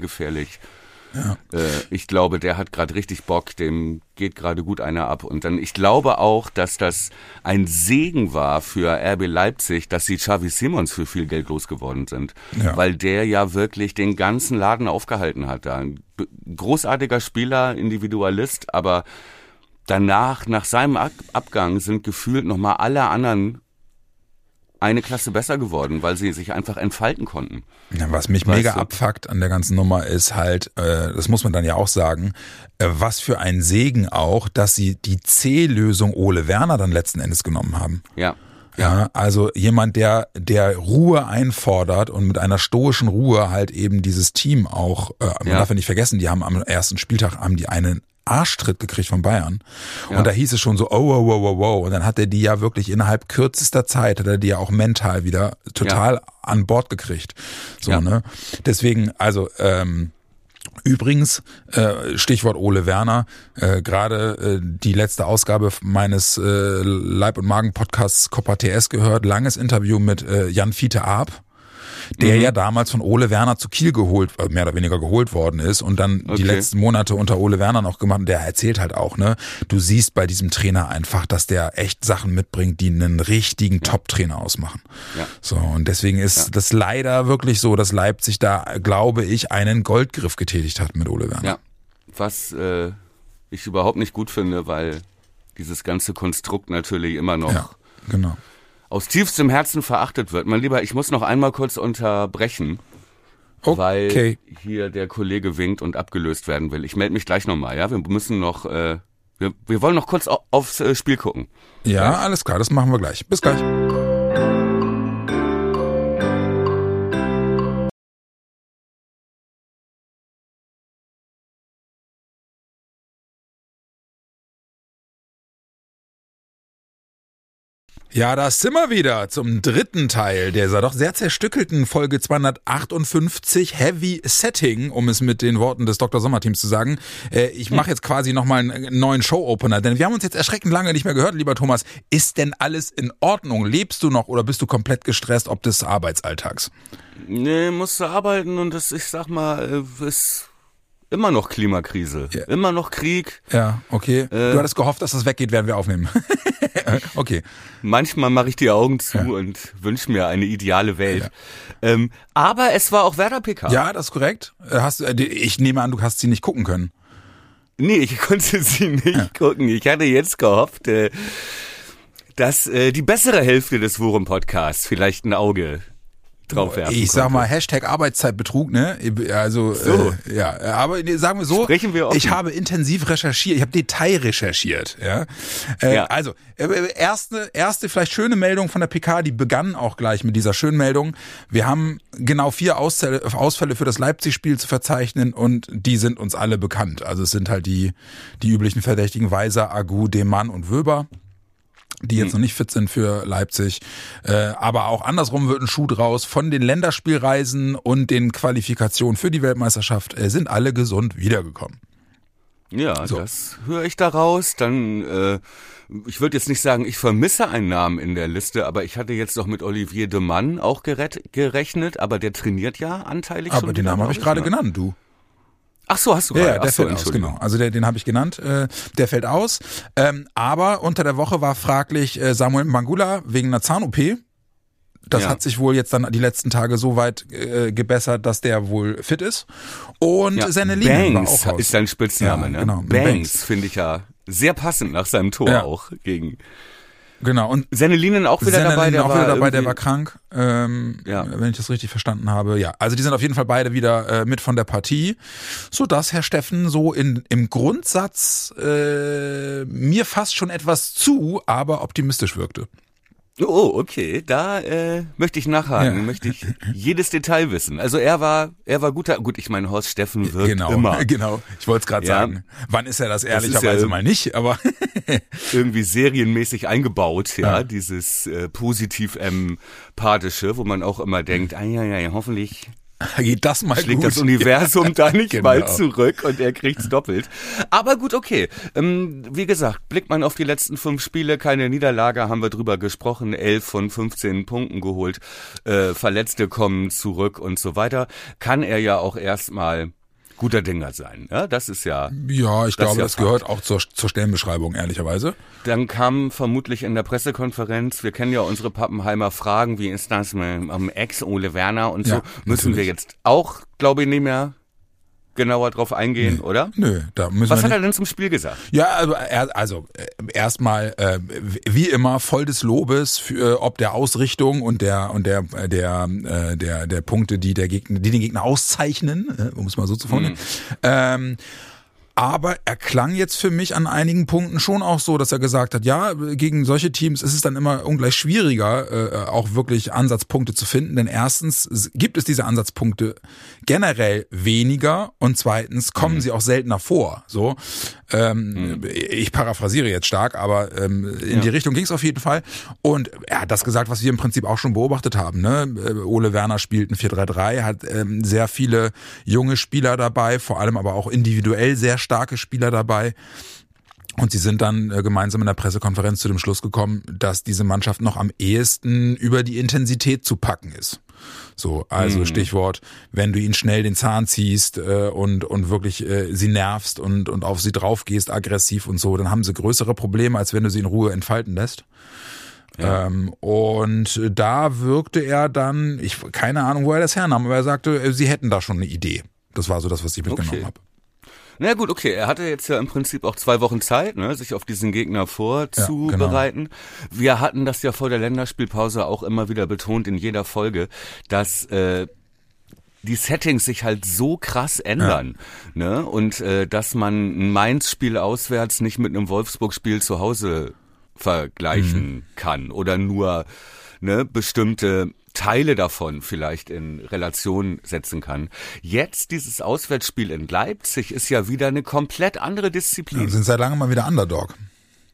Ja. Ich glaube, der hat gerade richtig Bock, dem geht gerade gut einer ab. Und dann, ich glaube auch, dass das ein Segen war für RB Leipzig, dass sie Xavi Simons für viel Geld losgeworden sind. Ja. Weil der ja wirklich den ganzen Laden aufgehalten hat. Ein großartiger Spieler, Individualist, aber danach, nach seinem Abgang, sind gefühlt nochmal alle anderen eine Klasse besser geworden, weil sie sich einfach entfalten konnten. Ja, was mich mega abfuckt an der ganzen Nummer ist halt, das muss man dann ja auch sagen, was für ein Segen auch, dass sie die C-Lösung Ole Werner dann letzten Endes genommen haben. Ja. Ja, also jemand, der Ruhe einfordert und mit einer stoischen Ruhe halt eben dieses Team auch, man darf ja nicht vergessen, die haben am ersten Spieltag die einen Arschtritt gekriegt von Bayern. Ja. Und da hieß es schon so, oh. Und dann hat er die ja wirklich innerhalb kürzester Zeit, hat er die ja auch mental wieder total an Bord gekriegt. So, ne? Deswegen, also, übrigens, Stichwort Ole Werner, gerade die letzte Ausgabe meines Leib- und Magen-Podcasts Copa TS gehört, langes Interview mit Jan Fiete Arp, der ja damals von Ole Werner zu Kiel mehr oder weniger geholt worden ist und dann die letzten Monate unter Ole Werner noch gemacht. Und der erzählt halt auch, ne, du siehst bei diesem Trainer einfach, dass der echt Sachen mitbringt, die einen richtigen Top-Trainer ausmachen. Ja. So, und deswegen ist das leider wirklich so, dass Leipzig da, glaube ich, einen Goldgriff getätigt hat mit Ole Werner. Ja, was ich überhaupt nicht gut finde, weil dieses ganze Konstrukt natürlich immer noch aus tiefstem Herzen verachtet wird. Mein Lieber, ich muss noch einmal kurz unterbrechen, weil hier der Kollege winkt und abgelöst werden will. Ich melde mich gleich nochmal, ja? Wir müssen noch, wir wollen noch kurz aufs Spiel gucken. Ja, alles klar, das machen wir gleich. Bis gleich. Ja, da sind wir wieder zum dritten Teil dieser doch sehr zerstückelten Folge 258 Heavy Setting, um es mit den Worten des Dr. Sommerteams zu sagen. Ich mache jetzt quasi nochmal einen neuen Show-Opener, denn wir haben uns jetzt erschreckend lange nicht mehr gehört, lieber Thomas. Ist denn alles in Ordnung? Lebst du noch oder bist du komplett gestresst ob des Arbeitsalltags? Nee, musst du arbeiten und das, ich sag mal, ist immer noch Klimakrise, immer noch Krieg. Ja, okay. Du hattest gehofft, dass das weggeht, während wir aufnehmen. Okay. Manchmal mache ich die Augen zu und wünsche mir eine ideale Welt. Ja. Aber es war auch Werder-PK. Ja, das ist korrekt. Ich nehme an, du hast sie nicht gucken können. Nee, ich konnte sie nicht gucken. Ich hatte jetzt gehofft, dass die bessere Hälfte des Worum-Podcasts vielleicht ein Auge drauf werfen Ich sag mal, #Arbeitszeitbetrug, ne? Also, so. Aber sagen wir so, sprechen wir offen. Ich habe intensiv recherchiert, ich habe Detail recherchiert, ja. Also, erste vielleicht schöne Meldung von der PK, die begann auch gleich mit dieser schönen Meldung. Wir haben genau 4 Ausfälle für das Leipzig-Spiel zu verzeichnen und die sind uns alle bekannt. Also es sind halt die üblichen Verdächtigen Weiser, Agu, Demann und Wöber, die jetzt noch nicht fit sind für Leipzig. Aber auch andersrum wird ein Schuh draus. Von den Länderspielreisen und den Qualifikationen für die Weltmeisterschaft sind alle gesund wiedergekommen. Ja, so. Das höre ich daraus. Dann, ich würde jetzt nicht sagen, ich vermisse einen Namen in der Liste, aber ich hatte jetzt noch mit Olivier Demann auch gerechnet, aber der trainiert ja anteilig schon. Aber den Namen habe ich gerade genannt, du. Ach so, hast du gerade. Ja, der fällt aus, genau. Also den habe ich genannt. Der fällt aus. Aber unter der Woche war fraglich Samuel Mangula wegen einer Zahn-OP. Das hat sich wohl jetzt dann die letzten Tage so weit gebessert, dass der wohl fit ist. Und Senne Linen war auch raus. Ist sein Spitzname, ne? Genau, Banks finde ich ja sehr passend nach seinem Tor auch gegen. Genau. Und Senne Linen auch wieder dabei, der war krank, wenn ich das richtig verstanden habe. Ja, also die sind auf jeden Fall beide wieder mit von der Partie, sodass Herr Steffen so im Grundsatz mir fast schon etwas aber optimistisch wirkte. Oh, okay, da möchte ich nachhaken, möchte ich jedes Detail wissen. Also er war gut, ich meine, Horst Steffen wirkt immer. Genau, ich wollte es gerade sagen. Wann ist er das ehrlicherweise mal nicht, aber irgendwie serienmäßig eingebaut, dieses positiv-empathische, wo man auch immer denkt, hoffentlich geht das mal schlägt gut. Das Universum da nicht mal zurück und er kriegt's doppelt. Aber gut, okay. Wie gesagt, blickt man auf die letzten 5 Spiele, keine Niederlage, haben wir drüber gesprochen, 11 von 15 Punkten geholt, Verletzte kommen zurück und so weiter. Kann er ja auch erstmal guter Dinger sein. Ja, das ist ja. Ja, ich glaube, das gehört auch zur Stellenbeschreibung, ehrlicherweise. Dann kam vermutlich in der Pressekonferenz, wir kennen ja unsere Pappenheimer Fragen, wie ist das mit Ex-Ole Werner und so, müssen wir jetzt auch, glaube ich, nicht mehr genauer drauf eingehen, oder? Nö, da müssen Was hat er denn zum Spiel gesagt? Ja, also erstmal wie immer voll des Lobes für ob der Ausrichtung und der Punkte, die den Gegner auszeichnen, um es mal so zu formulieren. Aber er klang jetzt für mich an einigen Punkten schon auch so, dass er gesagt hat, ja, gegen solche Teams ist es dann immer ungleich schwieriger, auch wirklich Ansatzpunkte zu finden. Denn erstens gibt es diese Ansatzpunkte generell weniger und zweitens kommen sie auch seltener vor. So, ich paraphrasiere jetzt stark, aber in die Richtung ging es auf jeden Fall. Und er hat das gesagt, was wir im Prinzip auch schon beobachtet haben. Ne? Ole Werner spielt ein 4-3-3, hat sehr viele junge Spieler dabei, vor allem aber auch individuell sehr starke Spieler dabei. Und sie sind dann gemeinsam in der Pressekonferenz zu dem Schluss gekommen, dass diese Mannschaft noch am ehesten über die Intensität zu packen ist. So, also Stichwort, wenn du ihnen schnell den Zahn ziehst und wirklich sie nervst und auf sie drauf gehst, aggressiv und so, dann haben sie größere Probleme, als wenn du sie in Ruhe entfalten lässt. Ja. Und da wirkte er dann, keine Ahnung, wo er das hernahm, aber er sagte, sie hätten da schon eine Idee. Das war so das, was ich mitgenommen habe. Na gut, okay, er hatte jetzt ja im Prinzip auch 2 Wochen Zeit, ne, sich auf diesen Gegner vorzubereiten. Ja, genau. Wir hatten das ja vor der Länderspielpause auch immer wieder betont in jeder Folge, dass die Settings sich halt so krass ändern, ne, und dass man ein Mainz-Spiel auswärts nicht mit einem Wolfsburg-Spiel zu Hause vergleichen kann oder nur bestimmte Teile davon vielleicht in Relation setzen kann. Jetzt dieses Auswärtsspiel in Leipzig ist ja wieder eine komplett andere Disziplin. Wir sind seit langem mal wieder Underdog.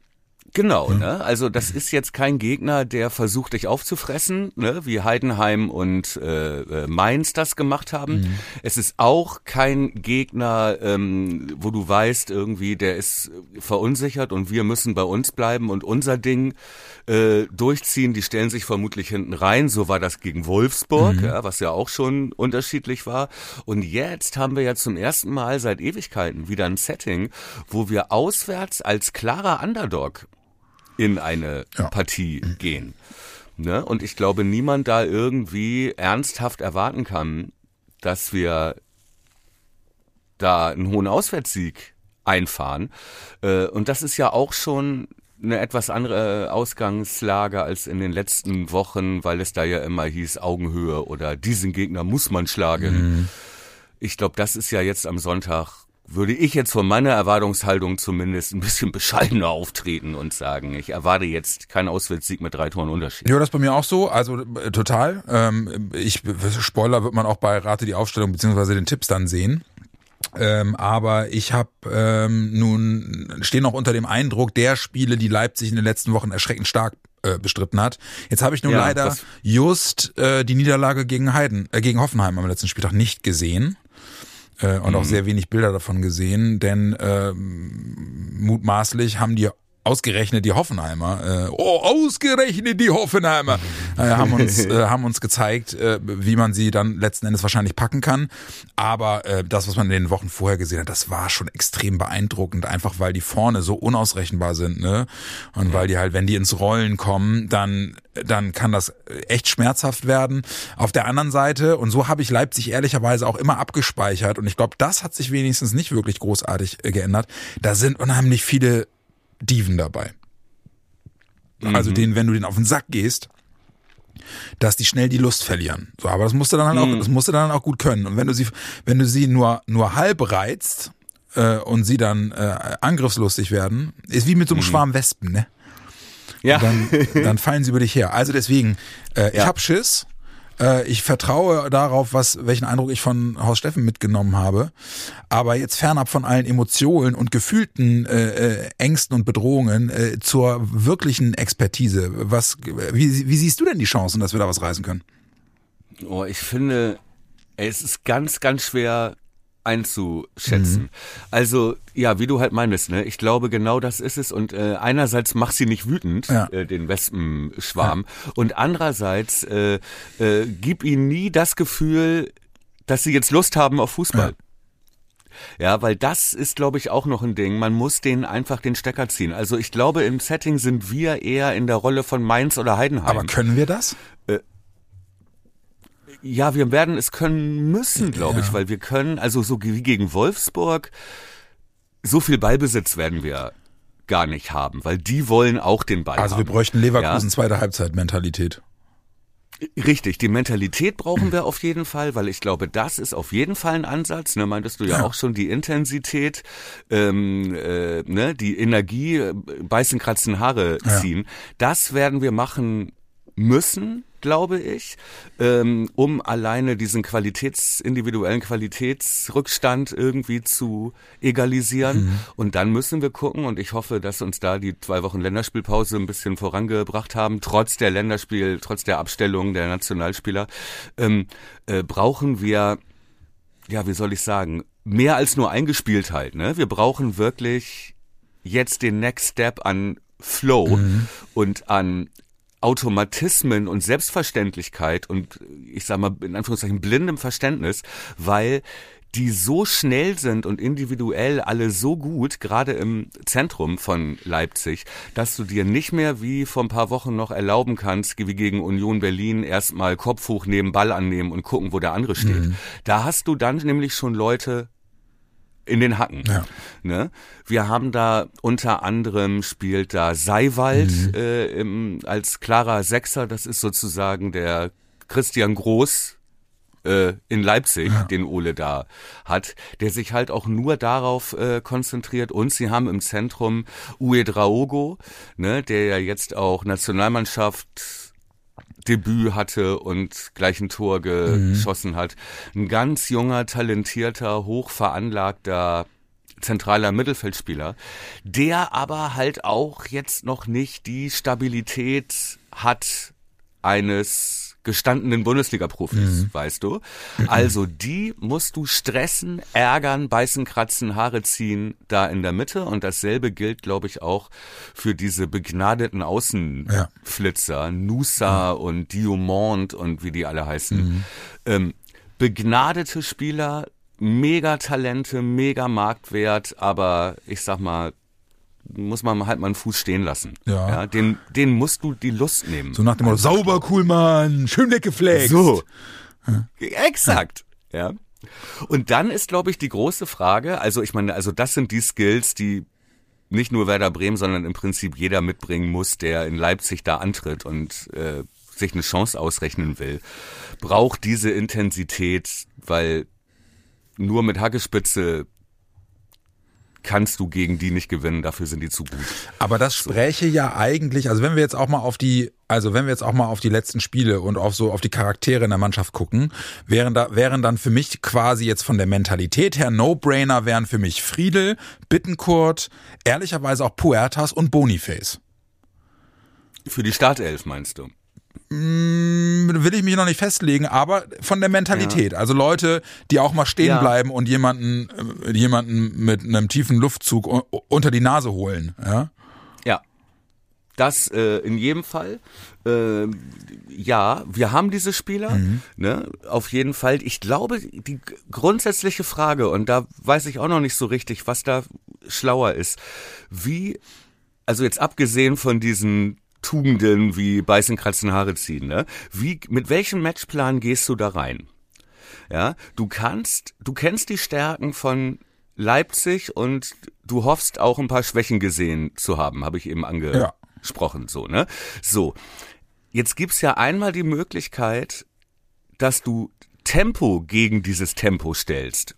Genau, ne? Also das ist jetzt kein Gegner, der versucht, dich aufzufressen, ne? Wie Heidenheim und Mainz das gemacht haben. Es ist auch kein Gegner, wo du weißt, irgendwie, der ist verunsichert und wir müssen bei uns bleiben und unser Ding durchziehen. Die stellen sich vermutlich hinten rein. So war das gegen Wolfsburg, ja, was ja auch schon unterschiedlich war. Und jetzt haben wir ja zum ersten Mal seit Ewigkeiten wieder ein Setting, wo wir auswärts als klarer Underdog in eine Partie gehen. Ne? Und ich glaube, niemand da irgendwie ernsthaft erwarten kann, dass wir da einen hohen Auswärtssieg einfahren. Und das ist ja auch schon eine etwas andere Ausgangslage als in den letzten Wochen, weil es da ja immer hieß Augenhöhe oder diesen Gegner muss man schlagen. Ich glaube, das ist ja jetzt am Sonntag, würde ich jetzt von meiner Erwartungshaltung zumindest ein bisschen bescheidener auftreten und sagen, ich erwarte jetzt keinen Auswärtssieg mit 3 Toren Unterschied. Ja, das ist bei mir auch so, also total. Spoiler wird man auch bei Rate die Aufstellung beziehungsweise den Tipps dann sehen. Aber ich habe stehe noch unter dem Eindruck der Spiele, die Leipzig in den letzten Wochen erschreckend stark bestritten hat. Jetzt habe ich nun leider just die Niederlage gegen Hoffenheim am letzten Spieltag nicht gesehen. Und auch sehr wenig Bilder davon gesehen, denn mutmaßlich haben die ausgerechnet die Hoffenheimer, haben uns gezeigt, wie man sie dann letzten Endes wahrscheinlich packen kann. Aber das, was man in den Wochen vorher gesehen hat, das war schon extrem beeindruckend, einfach weil die vorne so unausrechenbar sind, ne? Und weil die halt, wenn die ins Rollen kommen, dann kann das echt schmerzhaft werden. Auf der anderen Seite, und so habe ich Leipzig ehrlicherweise auch immer abgespeichert, und ich glaube, das hat sich wenigstens nicht wirklich großartig geändert, da sind unheimlich viele Dieven dabei. Also wenn du denen auf den Sack gehst, dass die schnell die Lust verlieren. So, aber das musst du dann auch gut können. Und wenn du sie nur halb reizt und sie dann angriffslustig werden, ist wie mit so einem Schwarm Wespen, ne? Ja. Dann fallen sie über dich her. Also deswegen, ich hab Schiss. Ich vertraue darauf, welchen Eindruck ich von Horst Steffen mitgenommen habe. Aber jetzt fernab von allen Emotionen und gefühlten Ängsten und Bedrohungen zur wirklichen Expertise. Wie siehst du denn die Chancen, dass wir da was reißen können? Oh, ich finde, es ist ganz, ganz schwer einzuschätzen. Also, ja, wie du halt meinst, ne? Ich glaube, genau das ist es. Und einerseits mach sie nicht wütend, den Wespenschwarm. Ja. Und andererseits gib ihnen nie das Gefühl, dass sie jetzt Lust haben auf Fußball. Ja, weil das ist, glaube ich, auch noch ein Ding. Man muss denen einfach den Stecker ziehen. Also ich glaube, im Setting sind wir eher in der Rolle von Mainz oder Heidenheim. Aber können wir das? Ja, wir werden es können müssen, glaube ich, weil wir können, also so wie gegen Wolfsburg, so viel Ballbesitz werden wir gar nicht haben, weil die wollen auch den Ball haben. Also wir bräuchten Leverkusen zweite Halbzeit-Mentalität. Richtig, die Mentalität brauchen wir auf jeden Fall, weil ich glaube, das ist auf jeden Fall ein Ansatz, ne, meintest du ja auch schon, die Intensität, ne, die Energie, beißen, kratzen, Haare ziehen, das werden wir machen müssen, glaube ich, um alleine diesen individuellen Qualitätsrückstand irgendwie zu egalisieren. Und dann müssen wir gucken, und ich hoffe, dass uns da die 2 Wochen Länderspielpause ein bisschen vorangebracht haben, trotz der Abstellung der Nationalspieler, brauchen wir, ja, wie soll ich sagen, mehr als nur Eingespieltheit, ne? Wir brauchen wirklich jetzt den Next Step an Flow und an Automatismen und Selbstverständlichkeit und ich sag mal in Anführungszeichen blindem Verständnis, weil die so schnell sind und individuell alle so gut, gerade im Zentrum von Leipzig, dass du dir nicht mehr wie vor ein paar Wochen noch erlauben kannst, wie gegen Union Berlin erstmal Kopf hoch nehmen, Ball annehmen und gucken, wo der andere steht. Da hast du dann nämlich schon Leute in den Hacken. Ja. Ne? Wir haben da unter anderem spielt da Seiwald als klarer Sechser, das ist sozusagen der Christian Groß in Leipzig, den Ole da hat, der sich halt auch nur darauf konzentriert. Und sie haben im Zentrum Ouedraogo, ne, der ja jetzt auch Nationalmannschaft Debüt hatte und gleich ein Tor geschossen hat. Ein ganz junger, talentierter, hochveranlagter zentraler Mittelfeldspieler, der aber halt auch jetzt noch nicht die Stabilität hat eines gestandenen Bundesliga-Profis, weißt du? Also die musst du stressen, ärgern, beißen, kratzen, Haare ziehen da in der Mitte und dasselbe gilt, glaube ich, auch für diese begnadeten Außenflitzer, Nusa und Diomond und wie die alle heißen. Begnadete Spieler, mega Talente, mega Marktwert, aber ich sag mal, muss man halt mal einen Fuß stehen lassen. Ja, den musst du die Lust nehmen. So nach dem Motto, sauber, cool, Mann, schön weggeflext. So, exakt, ja. Und dann ist, glaube ich, die große Frage, also ich meine, also das sind die Skills, die nicht nur Werder Bremen, sondern im Prinzip jeder mitbringen muss, der in Leipzig da antritt und sich eine Chance ausrechnen will. Braucht diese Intensität, weil nur mit Hackespitze kannst du gegen die nicht gewinnen, dafür sind die zu gut. Aber das spräche ja eigentlich, also wenn wir jetzt auch mal auf die letzten Spiele und auf die Charaktere in der Mannschaft gucken, wären dann für mich quasi jetzt von der Mentalität her No-Brainer wären für mich Friedel, Bittencourt, ehrlicherweise auch Puertas und Boniface. Für die Startelf meinst du? Will ich mich noch nicht festlegen, aber von der Mentalität. Ja. Also Leute, die auch mal stehen bleiben und jemanden mit einem tiefen Luftzug unter die Nase holen. Ja, das in jedem Fall. Ja, wir haben diese Spieler, ne, auf jeden Fall. Ich glaube, die grundsätzliche Frage, und da weiß ich auch noch nicht so richtig, was da schlauer ist, also jetzt abgesehen von diesen Tugenden wie beißen, kratzen, Haare ziehen, ne? Mit welchem Matchplan gehst du da rein? Ja, du kennst die Stärken von Leipzig und du hoffst auch ein paar Schwächen gesehen zu haben, habe ich eben angesprochen, so, ne? So. Jetzt gibt's ja einmal die Möglichkeit, dass du Tempo gegen dieses Tempo stellst.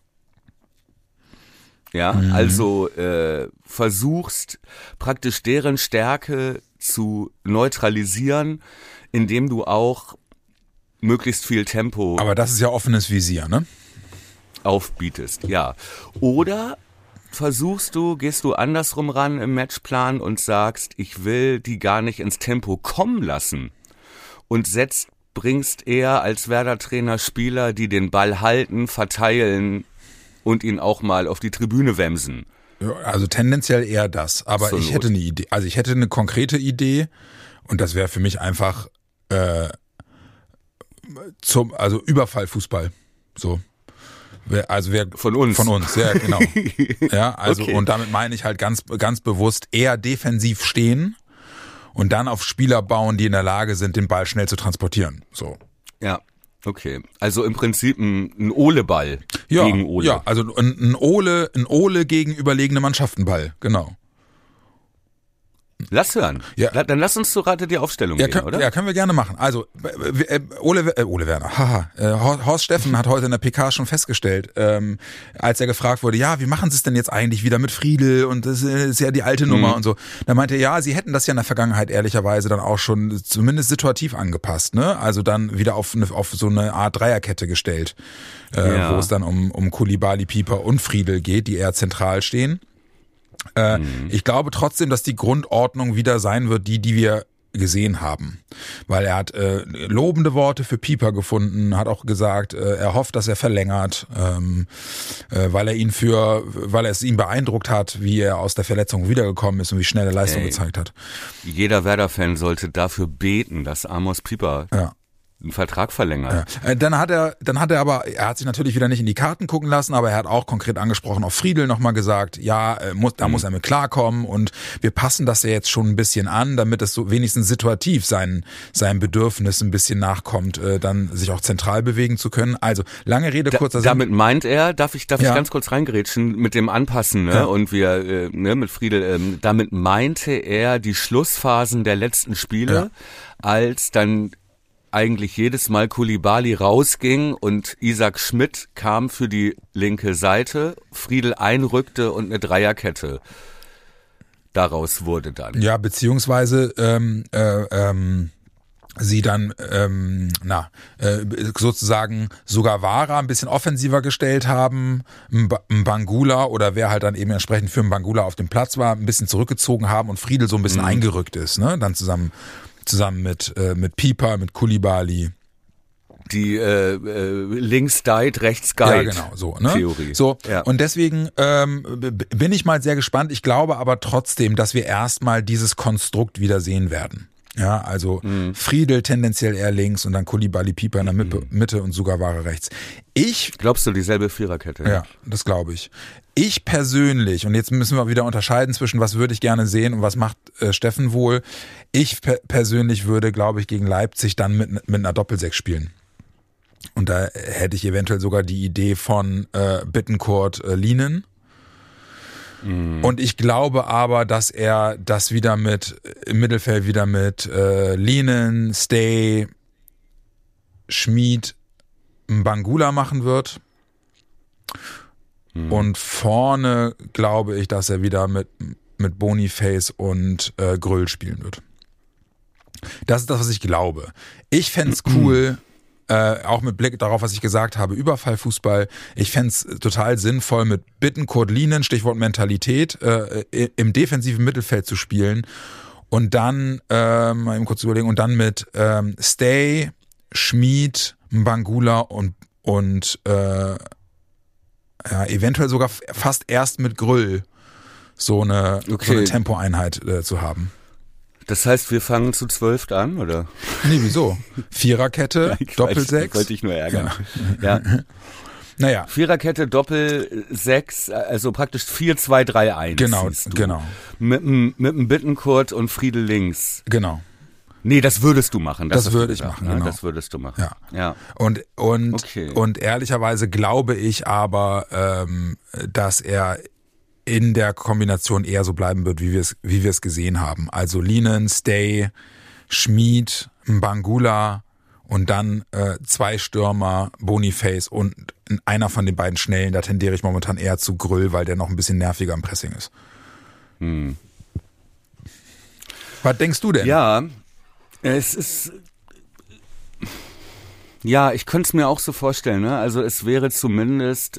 Ja, also versuchst praktisch deren Stärke zu neutralisieren, indem du auch möglichst viel Tempo. Aber das ist ja offenes Visier, ne? Aufbietest, ja. Oder gehst du andersrum ran im Matchplan und sagst, ich will die gar nicht ins Tempo kommen lassen und bringst eher als Werder-Trainer Spieler, die den Ball halten, verteilen und ihn auch mal auf die Tribüne wemsen. Also tendenziell eher das, aber Zur ich hätte eine Idee, also ich hätte eine konkrete Idee und das wäre für mich einfach Überfallfußball, so. Von uns, ja, genau. Ja, also okay. Und damit meine ich halt ganz bewusst eher defensiv stehen und dann auf Spieler bauen, die in der Lage sind, den Ball schnell zu transportieren, so. Ja. Okay, also im Prinzip ein Ole-Ball gegen Ole. Ja, also ein Ole gegen überlegene Mannschaftenball, genau. Lass hören. Ja. Dann lass uns zur Rate die Aufstellung gehen, oder? Ja, können wir gerne machen. Also Ole Werner, Horst Steffen hat heute in der PK schon festgestellt, als er gefragt wurde, ja, wie machen Sie es denn jetzt eigentlich wieder mit Friedel und das ist ja die alte Nummer und so. Da meinte er, ja, Sie hätten das ja in der Vergangenheit ehrlicherweise dann auch schon zumindest situativ angepasst, ne? Also dann wieder auf so eine Art Dreierkette gestellt, wo es dann um Koulibaly, Pieper und Friedel geht, die eher zentral stehen. Ich glaube trotzdem, dass die Grundordnung wieder sein wird, die wir gesehen haben. Weil er hat lobende Worte für Pieper gefunden, hat auch gesagt, er hofft, dass er verlängert, weil es ihn beeindruckt hat, wie er aus der Verletzung wiedergekommen ist und wie schnell er Leistung gezeigt hat. Jeder Werder-Fan sollte dafür beten, dass Amos Pieper einen Vertrag verlängert. Ja. Dann hat er hat sich natürlich wieder nicht in die Karten gucken lassen, aber er hat auch konkret angesprochen, auf Friedel nochmal gesagt, da muss er mit klarkommen und wir passen das ja jetzt schon ein bisschen an, damit es so wenigstens situativ seinem Bedürfnis ein bisschen nachkommt, dann sich auch zentral bewegen zu können. Also, lange Rede, kurzer Sinn. Damit meint er, darf ich ganz kurz reingerätschen, mit dem Anpassen, ne? Ja. Und wir, mit Friedel, damit meinte er die Schlussphasen der letzten Spiele, als dann eigentlich jedes Mal Koulibaly rausging und Isaac Schmidt kam für die linke Seite, Friedel einrückte und eine Dreierkette daraus wurde dann. Ja, beziehungsweise sie dann sozusagen Sugawara ein bisschen offensiver gestellt haben, Bangula oder wer halt dann eben entsprechend für Bangula auf dem Platz war, ein bisschen zurückgezogen haben und Friedel so ein bisschen eingerückt ist, ne? Dann zusammen mit Pieper, mit Koulibaly. Die links guide, rechts guide. Ja, genau, so, ne? Theorie. So, ja. Und deswegen bin ich mal sehr gespannt. Ich glaube aber trotzdem, dass wir erstmal dieses Konstrukt wieder sehen werden. Ja, also Friedel tendenziell eher links und dann Koulibaly, Pieper in der Mitte und Sugawara rechts. Glaubst du dieselbe Viererkette? Ja, das glaube ich. Ich persönlich, und jetzt müssen wir wieder unterscheiden zwischen was würde ich gerne sehen und was macht Steffen wohl. Ich persönlich würde, glaube ich, gegen Leipzig dann mit einer Doppelsechs spielen. Und da hätte ich eventuell sogar die Idee von Bittencourt, Lienen. Und ich glaube aber, dass er das wieder im Mittelfeld wieder mit Lienen, Stay, Schmid, Bangula machen wird. Und vorne glaube ich, dass er wieder mit Boniface und Gröll spielen wird. Das ist das, was ich glaube. Ich fänd's cool, auch mit Blick darauf, was ich gesagt habe, Überfallfußball. Ich fänd's total sinnvoll, mit Bittencourt, Lienen, Stichwort Mentalität, im defensiven Mittelfeld zu spielen. Und dann, mal eben kurz überlegen, und dann mit Stay, Schmid, Bangula und eventuell sogar fast erst mit Grüll so eine Tempoeinheit zu haben. Das heißt, wir fangen zu 12 an, oder? Nee, wieso? Viererkette, Doppelsechs. Wollte ich nur ärgern. Ja. Naja. Viererkette, Doppelsechs, also praktisch 4-2-3-1. Genau. Mit dem Bittencourt und Friedel links. Genau. Nee, das würdest du machen. Das würde ich machen, genau. Das würdest du machen. Ja. Und ehrlicherweise glaube ich aber, dass er in der Kombination eher so bleiben wird, wie wir es gesehen haben. Also Lienen, Stay, Schmid, Bangula und dann 2 Stürmer, Boniface und einer von den beiden Schnellen. Da tendiere ich momentan eher zu Grüll, weil der noch ein bisschen nerviger im Pressing ist. Was denkst du denn? Ja, ich könnte es mir auch so vorstellen, ne? Also es wäre zumindest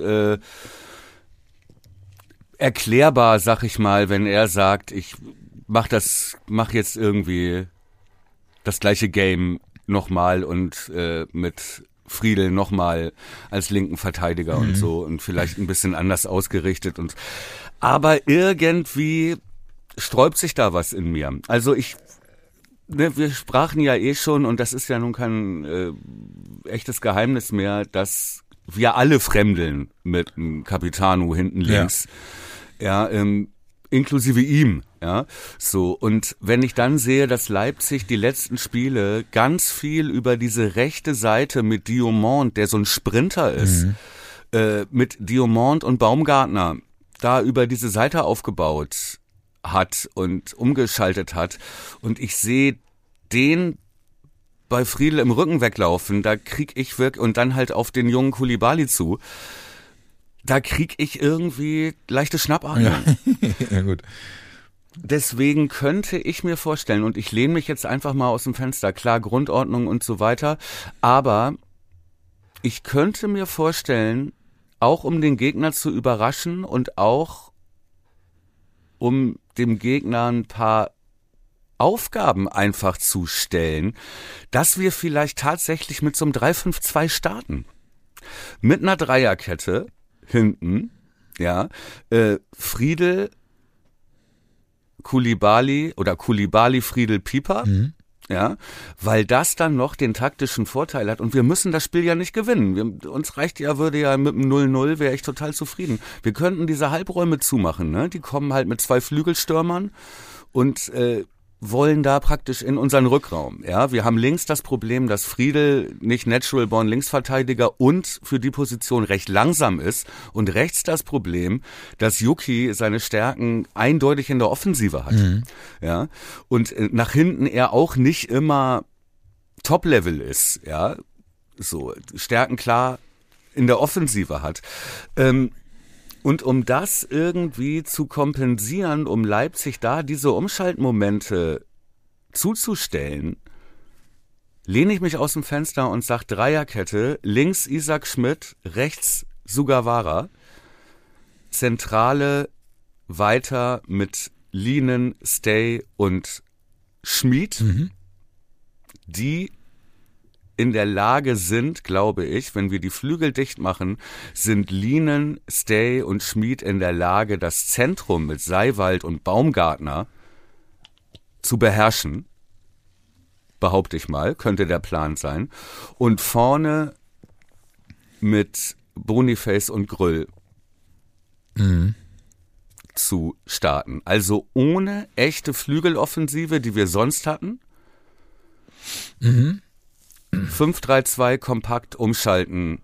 erklärbar, sag ich mal, wenn er sagt, ich mach jetzt irgendwie das gleiche Game nochmal und mit Friedel nochmal als linken Verteidiger und so und vielleicht ein bisschen anders ausgerichtet aber irgendwie sträubt sich da was in mir. Also wir sprachen ja schon, und das ist ja nun kein echtes Geheimnis mehr, dass wir alle fremdeln mit einem Capitano hinten links. Ja, inklusive ihm. Ja, so. Und wenn ich dann sehe, dass Leipzig die letzten Spiele ganz viel über diese rechte Seite mit Diomande, der so ein Sprinter ist, mit Diomande und Baumgartner da über diese Seite aufgebaut hat und umgeschaltet hat, und ich sehe den bei Friedel im Rücken weglaufen, da krieg ich wirklich, und dann halt auf den jungen Koulibaly zu, da krieg ich irgendwie leichte Schnappatmung. Ja, gut. Deswegen könnte ich mir vorstellen, und ich lehne mich jetzt einfach mal aus dem Fenster, klar, Grundordnung und so weiter, aber ich könnte mir vorstellen, auch um den Gegner zu überraschen und auch um dem Gegner ein paar Aufgaben einfach zu stellen, dass wir vielleicht tatsächlich mit so einem 3-5-2 starten. Mit einer Dreierkette hinten, ja, Friedel, Koulibaly oder Koulibaly, Friedel, Pieper, ja, weil das dann noch den taktischen Vorteil hat, und wir müssen das Spiel ja nicht gewinnen. Uns reicht würde ja mit einem 0-0 wäre ich total zufrieden. Wir könnten diese Halbräume zumachen, ne? Die kommen halt mit 2 Flügelstürmern und wollen da praktisch in unseren Rückraum. Ja, wir haben links das Problem, dass Friedel nicht natural born Linksverteidiger und für die Position recht langsam ist, und rechts das Problem, dass Yuki seine Stärken eindeutig in der Offensive hat. Ja, und nach hinten er auch nicht immer Top-Level ist, ja, so Stärken klar in der Offensive hat. Und um das irgendwie zu kompensieren, um Leipzig da diese Umschaltmomente zuzustellen, lehne ich mich aus dem Fenster und sag Dreierkette, links Isaac Schmidt, rechts Sugawara, Zentrale weiter mit Lienen, Stay und Schmid, die in der Lage sind, glaube ich, wenn wir die Flügel dicht machen, sind Lienen, Stay und Schmid in der Lage, das Zentrum mit Seiwald und Baumgartner zu beherrschen. Behaupte ich mal, könnte der Plan sein. Und vorne mit Boniface und Grüll zu starten. Also ohne echte Flügeloffensive, die wir sonst hatten. 5-3-2 kompakt umschalten.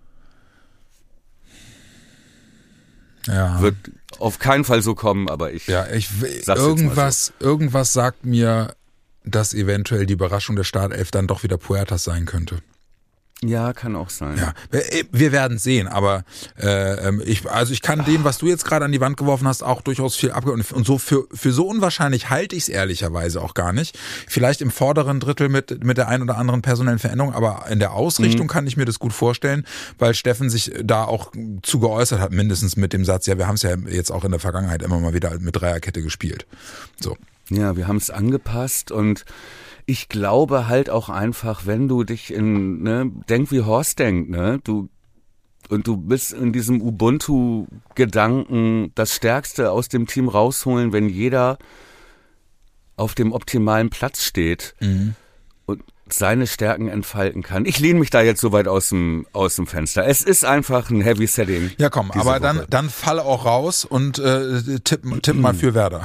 Ja. Wird auf keinen Fall so kommen, aber irgendwas sagt mir, dass eventuell die Überraschung der Startelf dann doch wieder Puertas sein könnte. Ja, kann auch sein. Ja, wir werden sehen, aber ich kann dem, was du jetzt gerade an die Wand geworfen hast, auch durchaus viel abgeben. Und so für so unwahrscheinlich halte ich es ehrlicherweise auch gar nicht. Vielleicht im vorderen Drittel mit der ein oder anderen personellen Veränderung, aber in der Ausrichtung kann ich mir das gut vorstellen, weil Steffen sich da auch zu geäußert hat, mindestens mit dem Satz, ja, wir haben es ja jetzt auch in der Vergangenheit immer mal wieder mit Dreierkette gespielt. So. Ja, wir haben es angepasst und ich glaube halt auch einfach, wenn du dich denk wie Horst denkt, du bist in diesem Ubuntu-Gedanken das Stärkste aus dem Team rausholen, wenn jeder auf dem optimalen Platz steht und seine Stärken entfalten kann. Ich lehne mich da jetzt so weit aus dem Fenster. Es ist einfach ein Heavy Setting. Ja komm, aber dann fall auch raus und tipp mal für Werder.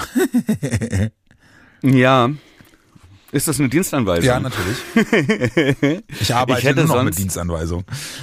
Ja. Ist das eine Dienstanweisung? Ja, natürlich. Ich arbeite nur noch mit Dienstanweisung.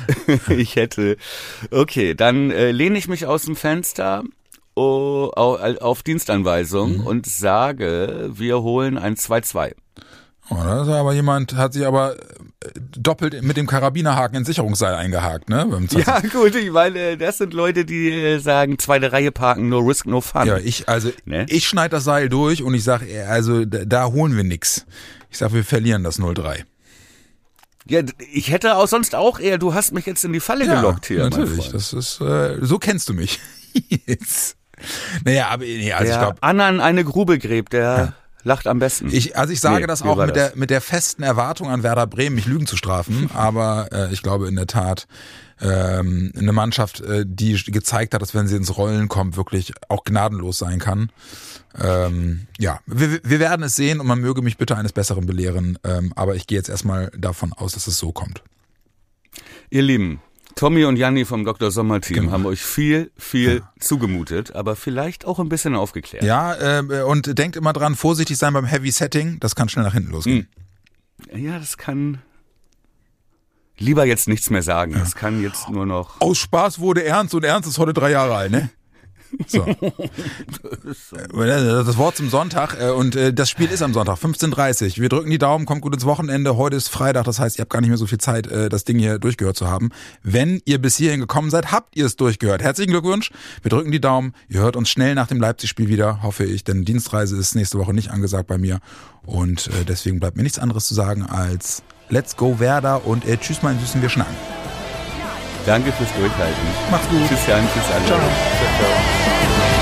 Okay, dann lehne ich mich aus dem Fenster auf Dienstanweisung und sage, wir holen ein 2-2. Oh, das ist aber hat sich aber doppelt mit dem Karabinerhaken ins Sicherungsseil eingehakt, ne? Ja, gut, ich meine, das sind Leute, die sagen, zweite Reihe parken, no risk, no fun. Ja, ich schneide das Seil durch und ich sage, also da holen wir nix. Ich sage, wir verlieren das 0-3. Ja, ich hätte auch sonst auch eher, du hast mich jetzt in die Falle gelockt hier. Natürlich, das ist, so kennst du mich. Naja, aber ich glaube. Anna in eine Grube gräbt, der lacht am besten. Ich sage das auch mit der festen Erwartung an Werder Bremen, mich Lügen zu strafen, aber ich glaube in der Tat eine Mannschaft, die gezeigt hat, dass wenn sie ins Rollen kommt, wirklich auch gnadenlos sein kann. Wir werden es sehen und man möge mich bitte eines Besseren belehren, aber ich gehe jetzt erstmal davon aus, dass es so kommt. Ihr Lieben, Tommy und Janni vom Dr. Sommer-Team haben euch viel zugemutet, aber vielleicht auch ein bisschen aufgeklärt. Ja, und denkt immer dran, vorsichtig sein beim Heavy Setting, das kann schnell nach hinten losgehen. Ja, das kann lieber jetzt nichts mehr sagen, das kann jetzt nur noch... Aus Spaß wurde Ernst und Ernst ist heute 3 Jahre alt, ne? So. Das Wort zum Sonntag und das Spiel ist am Sonntag, 15:30 Uhr. Wir drücken die Daumen, kommt gut ins Wochenende. Heute ist Freitag, das heißt, ihr habt gar nicht mehr so viel Zeit, das Ding hier durchgehört zu haben. Wenn ihr bis hierhin gekommen seid, habt ihr es durchgehört. Herzlichen Glückwunsch. Wir drücken die Daumen. Ihr hört uns schnell nach dem Leipzig-Spiel wieder, hoffe ich, denn Dienstreise ist nächste Woche nicht angesagt bei mir und deswegen bleibt mir nichts anderes zu sagen als Let's go Werder und tschüss mein Süßen, wir schnacken. Danke fürs Durchhalten. Macht's gut. Tschüss Jan, tschüss alle. Ciao. Ciao.